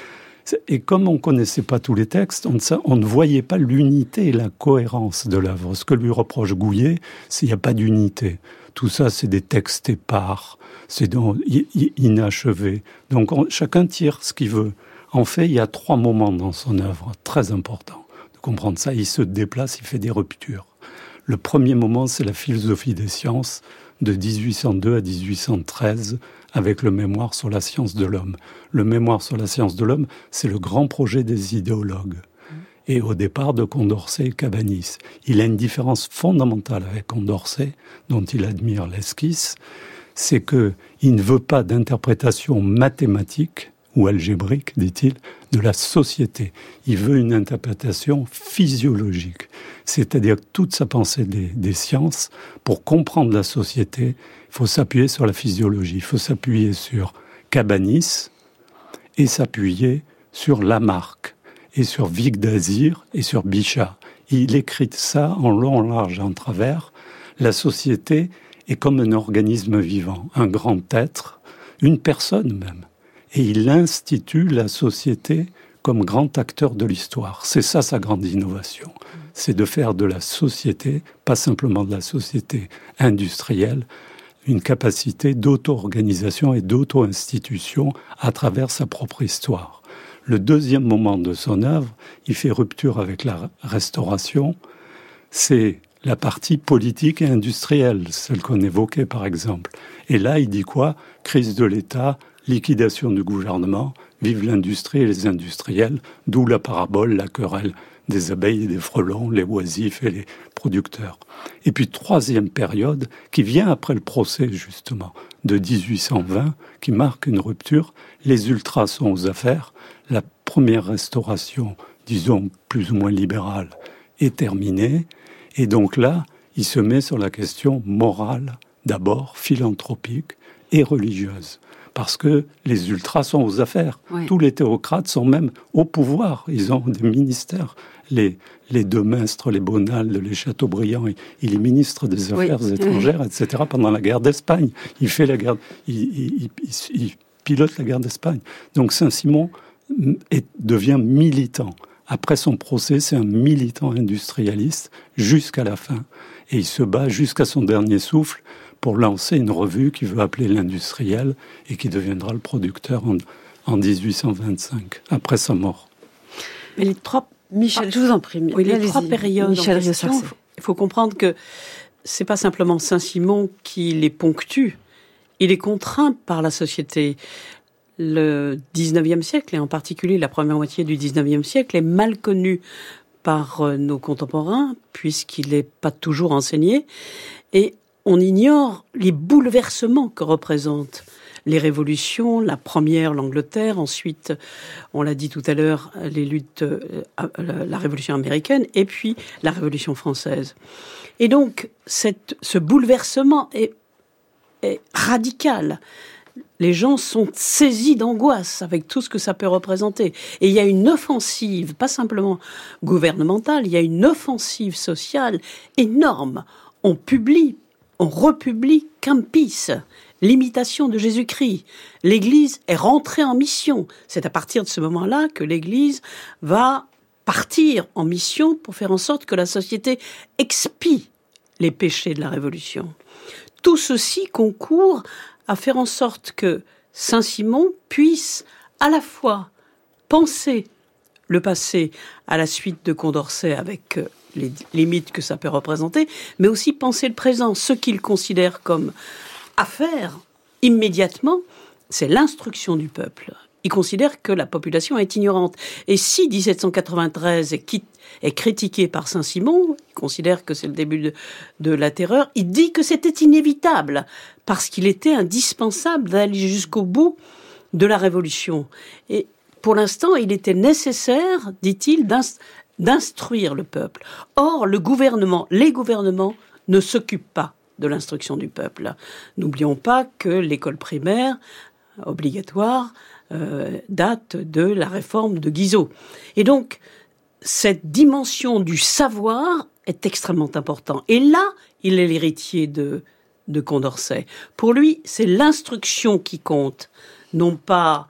Et comme on ne connaissait pas tous les textes, on ne, on ne voyait pas l'unité et la cohérence de l'œuvre. Ce que lui reproche Gouillet, c'est qu'il n'y a pas d'unité. Tout ça, c'est des textes épars, c'est donc inachevé. Donc on, chacun tire ce qu'il veut. En fait, il y a trois moments dans son œuvre, très importants de comprendre ça. Il se déplace, il fait des ruptures. Le premier moment, c'est la philosophie des sciences, de dix-huit cent deux à dix-huit cent treize, avec le mémoire sur la science de l'homme. Le mémoire sur la science de l'homme, c'est le grand projet des idéologues. Et au départ de Condorcet et Cabanis. Il a une différence fondamentale avec Condorcet, dont il admire l'esquisse, c'est qu'il ne veut pas d'interprétation mathématique ou algébrique, dit-il, de la société. Il veut une interprétation physiologique, c'est-à-dire toute sa pensée des, des sciences, pour comprendre la société, il faut s'appuyer sur la physiologie, il faut s'appuyer sur Cabanis et s'appuyer sur Lamarck, et sur Vicq d'Azir et sur Bichat. Il écrit ça en long, en large et en travers. La société est comme un organisme vivant, un grand être, une personne même. Et il institue la société comme grand acteur de l'histoire. C'est ça sa grande innovation. C'est de faire de la société, pas simplement de la société industrielle, une capacité d'auto-organisation et d'auto-institution à travers sa propre histoire. Le deuxième moment de son œuvre, il fait rupture avec la Restauration, c'est la partie politique et industrielle, celle qu'on évoquait par exemple. Et là, il dit quoi ? Crise de l'État, liquidation du gouvernement, vive l'industrie et les industriels, d'où la parabole, la querelle des abeilles et des frelons, les oisifs et les producteurs. Et puis troisième période, qui vient après le procès justement de dix-huit cent vingt, qui marque une rupture. Les ultras sont aux affaires. La première restauration, disons plus ou moins libérale, est terminée. Et donc là, il se met sur la question morale, d'abord philanthropique et religieuse. Parce que les ultras sont aux affaires. Oui. Tous les théocrates sont même au pouvoir. Ils ont des ministères. Les, les deux Mestres, les Bonald, les Chateaubriand, il est ministre des Affaires oui. étrangères, et cetera pendant la guerre d'Espagne. Il fait la guerre, il, il, il, il pilote la guerre d'Espagne. Donc Saint-Simon est, devient militant. Après son procès, c'est un militant industrialiste jusqu'à la fin. Et il se bat jusqu'à son dernier souffle pour lancer une revue qu'il veut appeler l'Industriel et qui deviendra le producteur en, en dix-huit cent vingt-cinq, après sa mort. Mais les trois, Michel, je vous en prie. Oui, les trois périodes Michel en question, il faut comprendre que c'est pas simplement Saint-Simon qui les ponctue, il est contraint par la société. Le dix-neuvième siècle, et en particulier la première moitié du dix-neuvième siècle, est mal connu par nos contemporains, puisqu'il n'est pas toujours enseigné, et on ignore les bouleversements que représentent les révolutions, la première, l'Angleterre, ensuite, on l'a dit tout à l'heure, les luttes, la Révolution américaine, et puis la Révolution française. Et donc, cette, ce bouleversement est, est radical. Les gens sont saisis d'angoisse avec tout ce que ça peut représenter. Et il y a une offensive, pas simplement gouvernementale, il y a une offensive sociale énorme. On publie, on republie Kempis, l'imitation de Jésus-Christ. L'Église est rentrée en mission. C'est à partir de ce moment-là que l'Église va partir en mission pour faire en sorte que la société expie les péchés de la Révolution. Tout ceci concourt à faire en sorte que Saint-Simon puisse à la fois penser le passé à la suite de Condorcet avec les limites que ça peut représenter, mais aussi penser le présent. Ce qu'il considère comme à faire immédiatement, c'est l'instruction du peuple. Il considère que la population est ignorante. Et si dix-sept cent quatre-vingt-treize est, est critiqué par Saint-Simon, il considère que c'est le début de, de la terreur, il dit que c'était inévitable, parce qu'il était indispensable d'aller jusqu'au bout de la Révolution. Et pour l'instant, il était nécessaire, dit-il, d'inst- d'instruire le peuple. Or, le gouvernement, les gouvernements ne s'occupent pas de l'instruction du peuple. N'oublions pas que l'école primaire obligatoire euh, date de la réforme de Guizot. Et donc, cette dimension du savoir est extrêmement importante. Et là, il est l'héritier de, de Condorcet. Pour lui, c'est l'instruction qui compte, non pas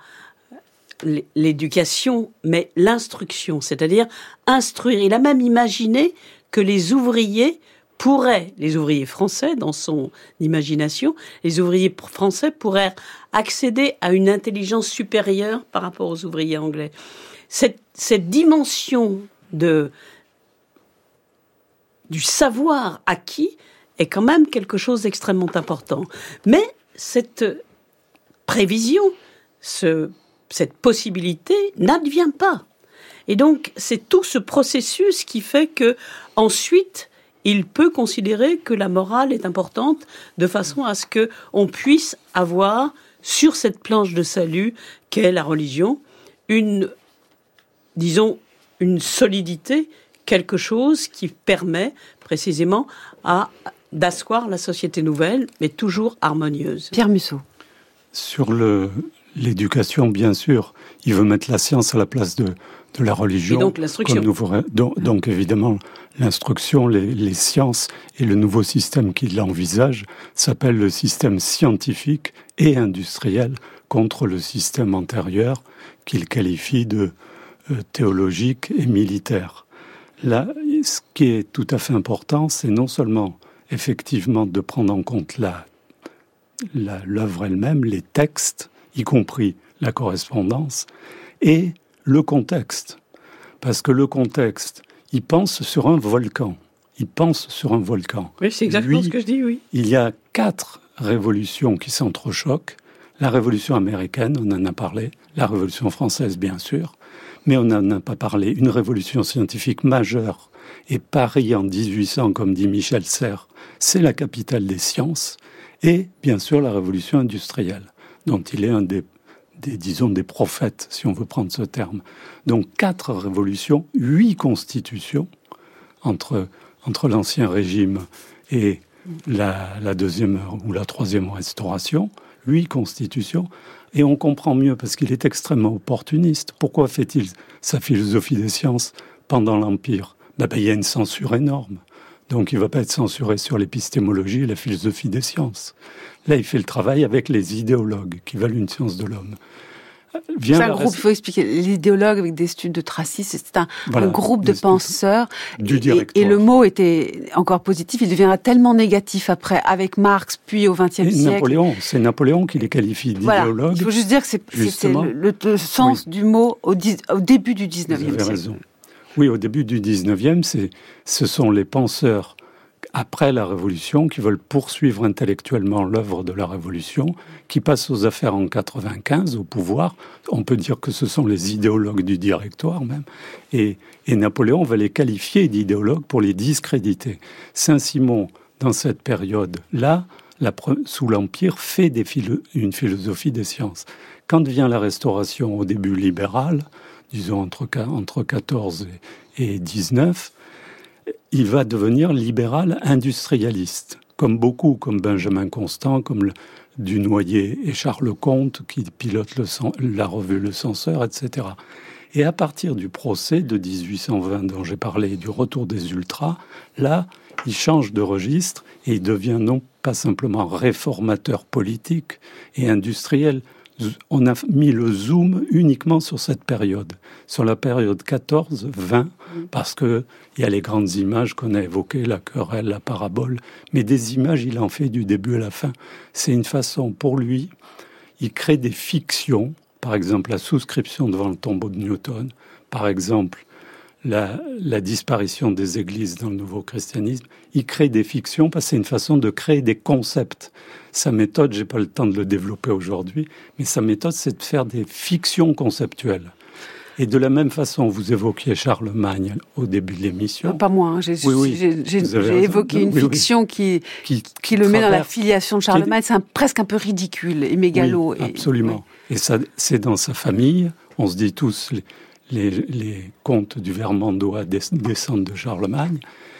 l'éducation, mais l'instruction, c'est-à-dire instruire. Il a même imaginé que les ouvriers pourraient, les ouvriers français, dans son imagination, les ouvriers français pourraient accéder à une intelligence supérieure par rapport aux ouvriers anglais. Cette, cette dimension de, du savoir acquis est quand même quelque chose d'extrêmement important. Mais cette prévision, ce cette possibilité n'advient pas. Et donc, c'est tout ce processus qui fait que, ensuite, il peut considérer que la morale est importante de façon à ce qu'on puisse avoir, sur cette planche de salut qu'est la religion, une, disons, une solidité, quelque chose qui permet, précisément, à, d'asseoir la société nouvelle, mais toujours harmonieuse. Pierre Musso. Sur le... L'éducation, bien sûr, il veut mettre la science à la place de, de la religion. Et donc l'instruction. Nouveau, donc, donc évidemment, l'instruction, les, les sciences et le nouveau système qu'il envisage s'appelle le système scientifique et industriel contre le système antérieur qu'il qualifie de euh, théologique et militaire. Là, ce qui est tout à fait important, c'est non seulement effectivement de prendre en compte la, la, l'œuvre elle-même, les textes, y compris la correspondance, et le contexte. Parce que le contexte, il pense sur un volcan. Il pense sur un volcan. Oui, c'est exactement Lui, ce que je dis, oui. Il y a quatre révolutions qui s'entrechoquent. La révolution américaine, on en a parlé, la révolution française, bien sûr, mais on n'en a pas parlé. Une révolution scientifique majeure, et Paris en dix-huit cents, comme dit Michel Serres, c'est la capitale des sciences, et bien sûr la révolution industrielle, dont il est un des, des, disons, des prophètes, si on veut prendre ce terme. Donc quatre révolutions, huit constitutions, entre, entre l'Ancien Régime et la, la deuxième ou la troisième restauration, huit constitutions, et on comprend mieux parce qu'il est extrêmement opportuniste. Pourquoi fait-il sa philosophie des sciences pendant l'Empire ? Ben, ben, il y a une censure énorme. Donc il ne va pas être censuré sur l'épistémologie et la philosophie des sciences. Là, il fait le travail avec les idéologues qui veulent une science de l'homme. Vient c'est un groupe, il faut expliquer, l'idéologue avec des études de Tracy, c'est un, voilà, un groupe de penseurs. Du et, et le mot était encore positif, il deviendra tellement négatif après, avec Marx, puis au vingtième siècle. Napoléon, c'est Napoléon qui les qualifie d'idéologues. Voilà, il faut juste dire que c'est, c'est le, le, le sens oui. du mot au, dix, au début du dix-neuvième siècle. Vous avez raison. Oui, au début du dix-neuvième, c'est, ce sont les penseurs après la Révolution, qui veulent poursuivre intellectuellement l'œuvre de la Révolution, qui passent aux affaires en quatre-vingt-quinze, au pouvoir. On peut dire que ce sont les idéologues du Directoire même. Et, et Napoléon va les qualifier d'idéologues pour les discréditer. Saint-Simon, dans cette période-là, la, sous l'Empire, fait des philo- une philosophie des sciences. Quand vient la Restauration, au début libérale, disons entre, entre quatorze et dix-neuf, il va devenir libéral industrialiste, comme beaucoup, comme Benjamin Constant, comme le, Dunoyer et Charles Comte, qui pilotent le, la revue Le Censeur, et cetera. Et à partir du procès de dix-huit cent vingt dont j'ai parlé, du retour des ultras, là, il change de registre et il devient non pas simplement réformateur politique et industriel. On a mis le zoom uniquement sur cette période, sur la période quatorze vingt, parce qu'il y a les grandes images qu'on a évoquées, la querelle, la parabole, mais des images, il en fait du début à la fin. C'est une façon, pour lui, il crée des fictions, par exemple la souscription devant le tombeau de Newton, par exemple la, la disparition des églises dans le nouveau christianisme. Il crée des fictions parce que c'est une façon de créer des concepts. Sa méthode, j'ai pas le temps de le développer aujourd'hui, mais sa méthode, c'est de faire des fictions conceptuelles. Et de la même façon, vous évoquiez Charlemagne au début de l'émission. Pas moi, hein. j'ai, oui, oui, j'ai, j'ai, j'ai évoqué une oui, fiction oui. Qui, qui, qui, qui le met dans la filiation de Charlemagne. Qui... C'est un, presque un peu ridicule et mégalo. Oui, absolument. Et, oui. et ça, c'est dans sa famille. On se dit tous, les, les, les comtes du Vermandois descendent de Charlemagne.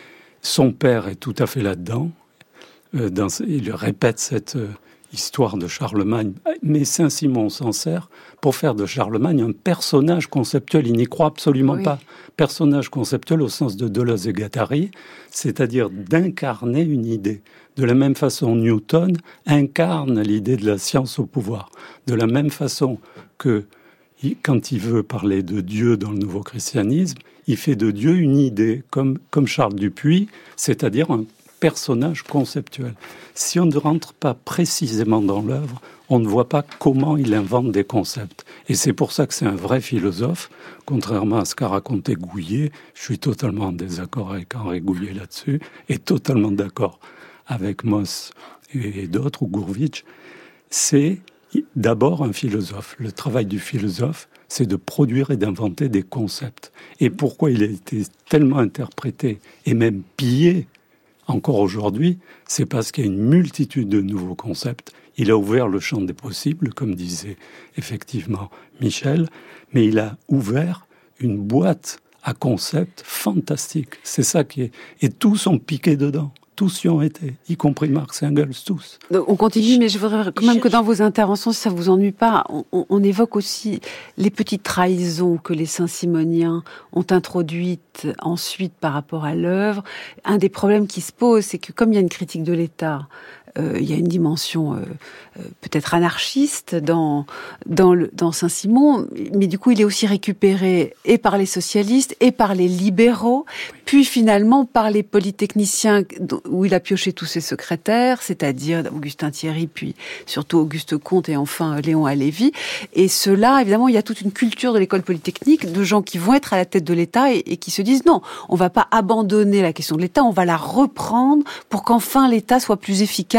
Son père est tout à fait là-dedans. Euh, dans, il répète cette euh, histoire de Charlemagne. Mais Saint-Simon s'en sert pour faire de Charlemagne un personnage conceptuel. Il n'y croit absolument oui. pas. Personnage conceptuel au sens de Deleuze et Guattari, c'est-à-dire d'incarner une idée. De la même façon, Newton incarne l'idée de la science au pouvoir. De la même façon que quand il veut parler de Dieu dans le nouveau christianisme, il fait de Dieu une idée, comme, comme Charles Dupuy, c'est-à-dire un personnage conceptuel. Si on ne rentre pas précisément dans l'œuvre, on ne voit pas comment il invente des concepts. Et c'est pour ça que c'est un vrai philosophe, contrairement à ce qu'a raconté Gouillet. Je suis totalement en désaccord avec Henri Gouillet là-dessus, et totalement d'accord avec Moss et d'autres, ou Gurvitch. C'est d'abord un philosophe. Le travail du philosophe, c'est de produire et d'inventer des concepts. Et pourquoi il a été tellement interprété, et même pillé, encore aujourd'hui, c'est parce qu'il y a une multitude de nouveaux concepts. Il a ouvert le champ des possibles, comme disait effectivement Michel, mais il a ouvert une boîte à concepts fantastiques. C'est ça qui est... Et tous ont piqué dedans. Tous y ont été, y compris Marx et Engels, tous. Donc on continue, mais je voudrais quand même que dans vos interventions, si ça vous ennuie pas, on, on, on évoque aussi les petites trahisons que les saint-simoniens ont introduites ensuite par rapport à l'œuvre. Un des problèmes qui se pose, c'est que comme il y a une critique de l'État, euh, il y a une dimension euh, euh, peut-être anarchiste dans dans, le, dans Saint-Simon, mais du coup il est aussi récupéré et par les socialistes et par les libéraux, puis finalement par les polytechniciens où il a pioché tous ses secrétaires, c'est-à-dire Augustin Thierry, puis surtout Auguste Comte et enfin Léon Halévy. Et ceux-là, évidemment, il y a toute une culture de l'école polytechnique de gens qui vont être à la tête de l'État et, et qui se disent non, on va pas abandonner la question de l'État, on va la reprendre pour qu'enfin l'État soit plus efficace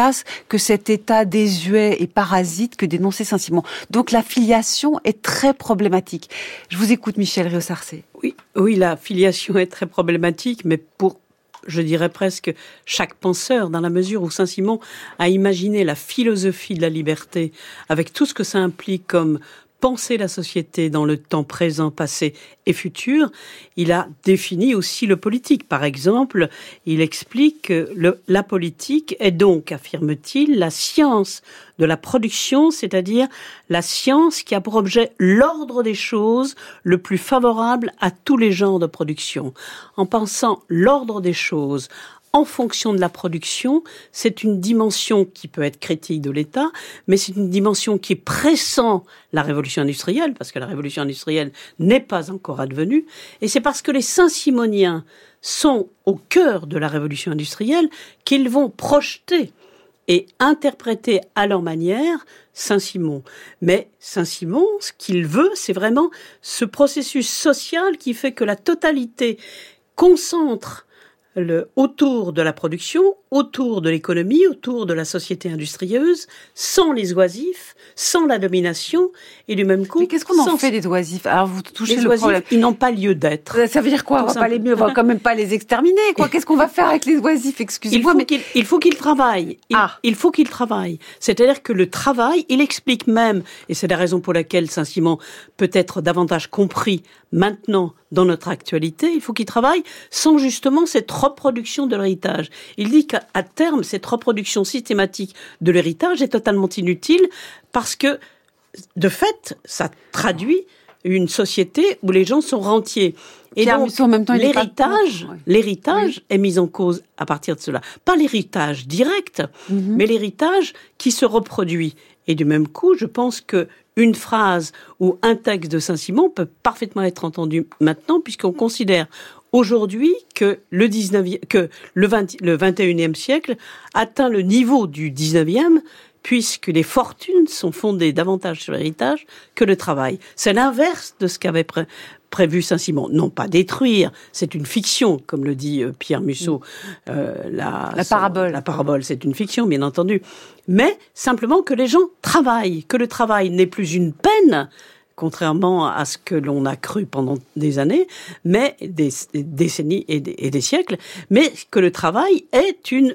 efficace que cet État désuet et parasite que dénonçait Saint-Simon. Donc la filiation est très problématique. Je vous écoute, Michel Rieussarcé. Oui, oui, la filiation est très problématique, mais pour, je dirais presque, chaque penseur, dans la mesure où Saint-Simon a imaginé la philosophie de la liberté, avec tout ce que ça implique comme penser la société dans le temps présent, passé et futur, il a défini aussi le politique. Par exemple, il explique que le, la politique est donc, affirme-t-il, la science de la production, c'est-à-dire la science qui a pour objet l'ordre des choses le plus favorable à tous les genres de production. En pensant l'ordre des choses en fonction de la production, c'est une dimension qui peut être critique de l'État, mais c'est une dimension qui pressent la révolution industrielle, parce que la révolution industrielle n'est pas encore advenue, et c'est parce que les Saint-Simoniens sont au cœur de la révolution industrielle qu'ils vont projeter et interpréter à leur manière Saint-Simon. Mais Saint-Simon, ce qu'il veut, c'est vraiment ce processus social qui fait que la totalité concentre Le, autour de la production, autour de l'économie, autour de la société industrieuse, sans les oisifs, sans la domination, et du même coup... Mais qu'est-ce qu'on en fait des oisifs? Alors vous touchez les le oisifs, problème. Ils n'ont pas lieu d'être. Ça veut dire quoi? On va pas les, on va quand même pas les exterminer, quoi. Qu'est-ce qu'on va faire avec les oisifs? Excusez-moi, il faut mais... qu'il, il faut qu'ils travaillent. Il, ah. il faut qu'ils travaillent. C'est-à-dire que le travail, il explique même, et c'est la raison pour laquelle Saint-Simon peut être davantage compris maintenant dans notre actualité, il faut qu'ils travaillent sans justement cette reproduction de l'héritage. Il dit qu'à à terme, cette reproduction systématique de l'héritage est totalement inutile parce que, de fait, ça traduit une société où les gens sont rentiers. Et Pierre donc, Musso, en même temps, l'héritage, pas... ouais. l'héritage oui. est mis en cause à partir de cela. Pas l'héritage direct, mm-hmm. mais l'héritage qui se reproduit. Et du même coup, je pense que une phrase ou un texte de Saint-Simon peut parfaitement être entendu maintenant, puisqu'on considère aujourd'hui que le dix-neuvième, que le vingt, le vingt et unième siècle atteint le niveau du dix-neuvième, puisque les fortunes sont fondées davantage sur l'héritage que le travail. C'est l'inverse de ce qu'avait pré- prévu Saint-Simon. Non pas détruire, c'est une fiction, comme le dit euh, Pierre Musso. Euh, la, la parabole. Son, la parabole, c'est une fiction, bien entendu. Mais simplement que les gens travaillent, que le travail n'est plus une peine, contrairement à ce que l'on a cru pendant des années, mais des, des décennies et des, et des siècles, mais que le travail est une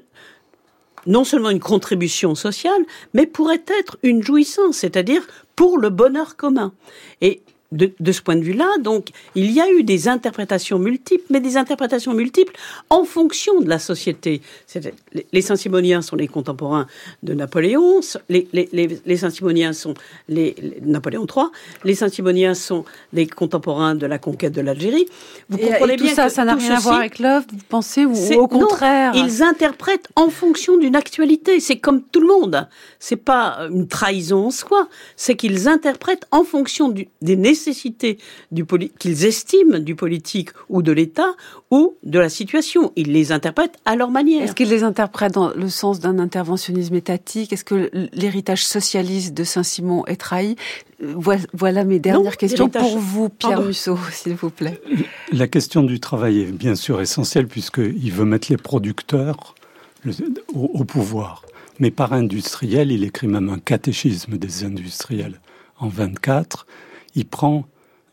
non seulement une contribution sociale, mais pourrait être une jouissance, c'est-à-dire pour le bonheur commun. Et de, de ce point de vue-là, donc, il y a eu des interprétations multiples, mais des interprétations multiples en fonction de la société. C'est, les, les Saint-Simoniens sont les contemporains de Napoléon, les, les, les, les Saint-Simoniens sont les, les Napoléon trois, les Saint-Simoniens sont les contemporains de la conquête de l'Algérie. Vous et, comprenez et tout bien ça, que ça n'a rien à voir avec l'œuvre, vous pensez, ou au contraire? Non, ils interprètent en fonction d'une actualité. C'est comme tout le monde. C'est pas une trahison en soi. C'est qu'ils interprètent en fonction du, des nécessités du poli- qu'ils estiment du politique ou de l'État ou de la situation. Ils les interprètent à leur manière. Est-ce qu'ils les interprètent dans le sens d'un interventionnisme étatique? Est-ce que l'héritage socialiste de Saint-Simon est trahi? Voilà mes dernières non, questions pour vous, Pierre Pardon. Musso, s'il vous plaît. La question du travail est bien sûr essentielle puisqu'il veut mettre les producteurs au, au pouvoir. Mais par industriel, il écrit même un catéchisme des industriels en vingt-quatre. Il prend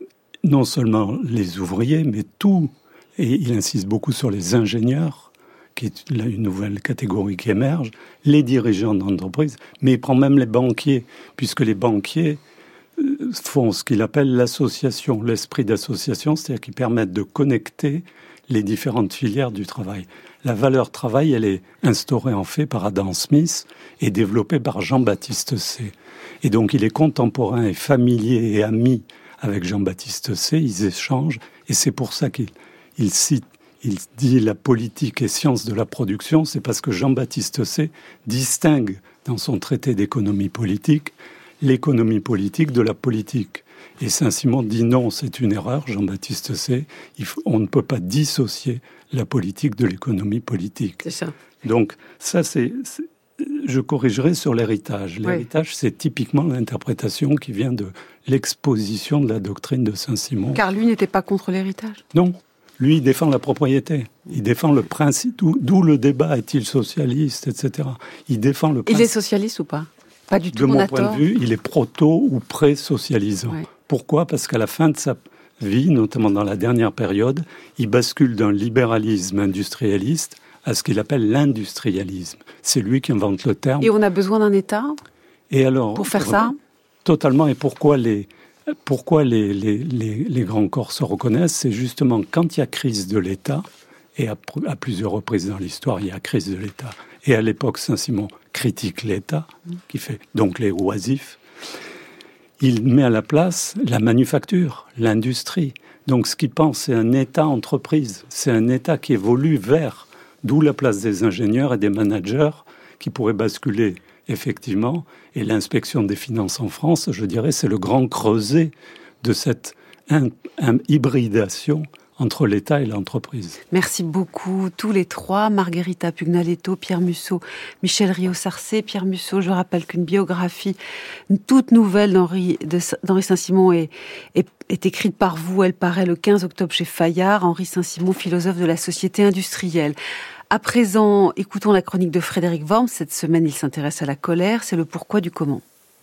non seulement les ouvriers, mais tout, et il insiste beaucoup sur les ingénieurs, qui est une nouvelle catégorie qui émerge, les dirigeants d'entreprise, mais il prend même les banquiers, puisque les banquiers font ce qu'il appelle l'association, l'esprit d'association, c'est-à-dire qu'ils permettent de connecter les différentes filières du travail. La valeur travail, elle est instaurée en fait par Adam Smith et développée par Jean-Baptiste Say. Et donc, il est contemporain et familier et ami avec Jean-Baptiste Say. Ils échangent. Et c'est pour ça qu'il il cite, il dit la politique et science de la production. C'est parce que Jean-Baptiste Say distingue dans son traité d'économie politique l'économie politique de la politique. Et Saint-Simon dit non, c'est une erreur. Jean-Baptiste Say, il faut, on ne peut pas dissocier la politique de l'économie politique. C'est ça. Donc, ça, c'est... c'est je corrigerai sur l'héritage. L'héritage, oui. C'est typiquement l'interprétation qui vient de l'exposition de la doctrine de Saint-Simon. Car lui n'était pas contre l'héritage. Non. Lui, il défend la propriété. Il défend le principe. D'où, d'où le débat, est-il socialiste, et cetera. Il défend le principe. Il est socialiste ou pas? Pas du tout. De mon point de vue, il est proto ou pré-socialisant. Ouais. Pourquoi ? Parce qu'à la fin de sa vie, notamment dans la dernière période, il bascule d'un libéralisme industrialiste à ce qu'il appelle l'industrialisme. C'est lui qui invente le terme. Et on a besoin d'un État Et alors, pour faire ça ? Totalement. Et pourquoi les, pourquoi les, les, les, les grands corps se reconnaissent ? C'est justement quand il y a crise de l'État, et à, à plusieurs reprises dans l'histoire, il y a crise de l'État. Et à l'époque, Saint-Simon critique l'État, qui fait donc les oisifs. Il met à la place la manufacture, l'industrie. Donc ce qu'il pense, c'est un État-entreprise. C'est un État qui évolue vers, d'où la place des ingénieurs et des managers qui pourraient basculer effectivement. Et l'inspection des finances en France, je dirais, c'est le grand creuset de cette un, un, hybridation entre l'État et l'entreprise. Merci beaucoup, tous les trois, Margherita Pugnaletto, Pierre Musso, Michel Riot-Sarcé. Pierre Musso, je rappelle qu'une biographie, une toute nouvelle d'Henri, de, d'Henri Saint-Simon est, est, est écrite par vous. Elle paraît le quinze octobre chez Fayard. Henri Saint-Simon, philosophe de la société industrielle. À présent, écoutons la chronique de Frédéric Worms. Cette semaine, il s'intéresse à la colère. C'est le pourquoi du comment.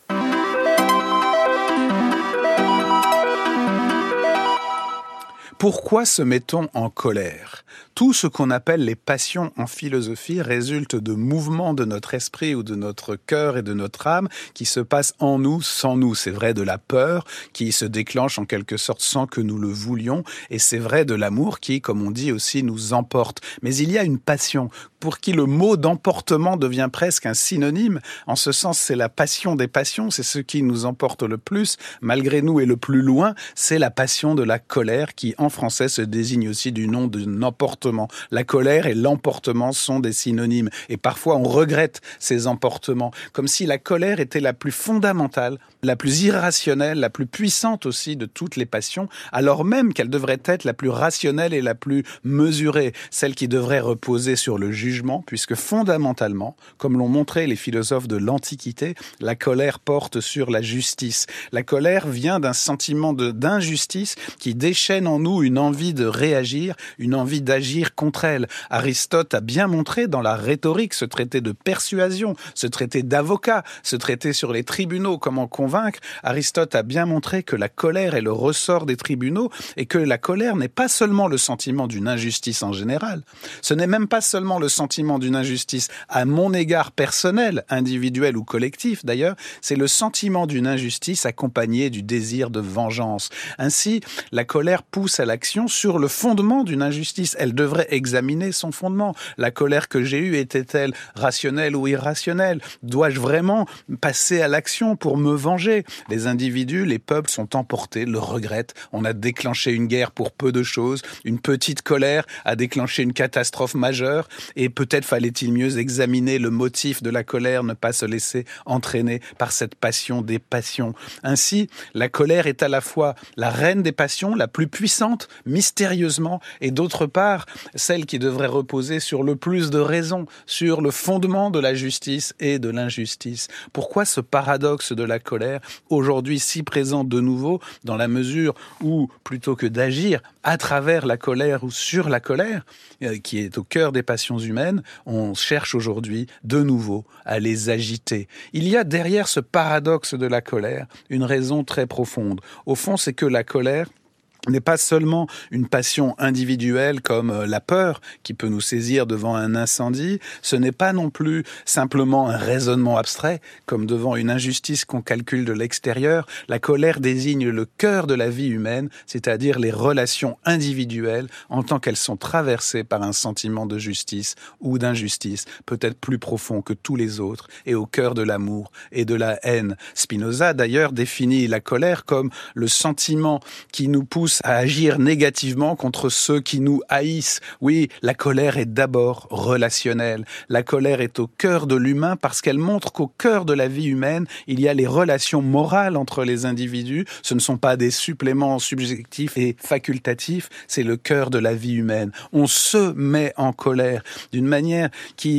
Pourquoi se met-on en colère ? Tout ce qu'on appelle les passions en philosophie résulte de mouvements de notre esprit ou de notre cœur et de notre âme qui se passent en nous, sans nous. C'est vrai de la peur qui se déclenche en quelque sorte sans que nous le voulions, et c'est vrai de l'amour qui, comme on dit aussi, nous emporte. Mais il y a une passion pour qui le mot d'emportement devient presque un synonyme. En ce sens, c'est la passion des passions, c'est ce qui nous emporte le plus, malgré nous et le plus loin, c'est la passion de la colère qui, en français, se désigne aussi du nom d'un emportement. La colère et l'emportement sont des synonymes. Et parfois, on regrette ces emportements, comme si la colère était la plus fondamentale, la plus irrationnelle, la plus puissante aussi de toutes les passions, alors même qu'elle devrait être la plus rationnelle et la plus mesurée, celle qui devrait reposer sur le jugement, puisque fondamentalement, comme l'ont montré les philosophes de l'Antiquité, la colère porte sur la justice. La colère vient d'un sentiment de, d'injustice qui déchaîne en nous une envie de réagir, une envie d'agir contre elle. Aristote a bien montré dans la rhétorique, ce traité de persuasion, ce traité d'avocat, ce traité sur les tribunaux, comment convaincre. Aristote a bien montré que la colère est le ressort des tribunaux et que la colère n'est pas seulement le sentiment d'une injustice en général. Ce n'est même pas seulement le sentiment d'une injustice à mon égard personnel, individuel ou collectif d'ailleurs, c'est le sentiment d'une injustice accompagné du désir de vengeance. Ainsi, la colère pousse à l'action sur le fondement d'une injustice. Elle devrait examiner son fondement. La colère que j'ai eue était-elle rationnelle ou irrationnelle ? Dois-je vraiment passer à l'action pour me venger ? Les individus, les peuples sont emportés, le regrettent. On a déclenché une guerre pour peu de choses. Une petite colère a déclenché une catastrophe majeure. Et peut-être fallait-il mieux examiner le motif de la colère, ne pas se laisser entraîner par cette passion des passions. Ainsi, la colère est à la fois la reine des passions, la plus puissante, mystérieusement, et d'autre part, celle qui devrait reposer sur le plus de raison, sur le fondement de la justice et de l'injustice. Pourquoi ce paradoxe de la colère, aujourd'hui si présent de nouveau, dans la mesure où, plutôt que d'agir à travers la colère ou sur la colère, euh, qui est au cœur des passions humaines, on cherche aujourd'hui de nouveau à les agiter. Il y a derrière ce paradoxe de la colère une raison très profonde. Au fond, c'est que la colère n'est pas seulement une passion individuelle comme la peur qui peut nous saisir devant un incendie, ce n'est pas non plus simplement un raisonnement abstrait comme devant une injustice qu'on calcule de l'extérieur. La colère désigne le cœur de la vie humaine, c'est-à-dire les relations individuelles en tant qu'elles sont traversées par un sentiment de justice ou d'injustice, peut-être plus profond que tous les autres et au cœur de l'amour et de la haine. Spinoza d'ailleurs définit la colère comme le sentiment qui nous pousse à agir négativement contre ceux qui nous haïssent. Oui, la colère est d'abord relationnelle. La colère est au cœur de l'humain parce qu'elle montre qu'au cœur de la vie humaine, il y a les relations morales entre les individus. Ce ne sont pas des suppléments subjectifs et facultatifs, c'est le cœur de la vie humaine. On se met en colère d'une manière qui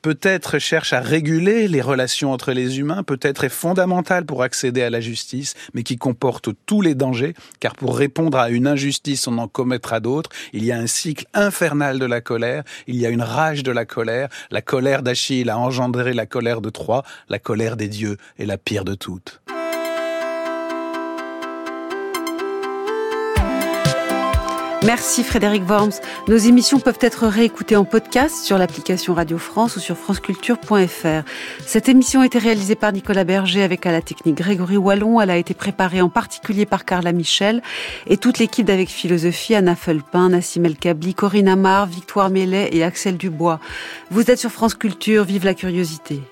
peut-être cherche à réguler les relations entre les humains, peut-être est fondamentale pour accéder à la justice, mais qui comporte tous les dangers, car pour répondre à une injustice, on en commettra d'autres. Il y a un cycle infernal de la colère, il y a une rage de la colère. La colère d'Achille a engendré la colère de Troie, la colère des dieux est la pire de toutes. Merci Frédéric Worms. Nos émissions peuvent être réécoutées en podcast sur l'application Radio France ou sur franceculture point f r. Cette émission a été réalisée par Nicolas Berger avec à la technique Grégory Wallon. Elle a été préparée en particulier par Carla Michel et toute l'équipe d'Avec Philosophie, Anna Felpin, Nassim El Kabli, Corinne Amar, Victoire Mellet et Axel Dubois. Vous êtes sur France Culture, vive la curiosité.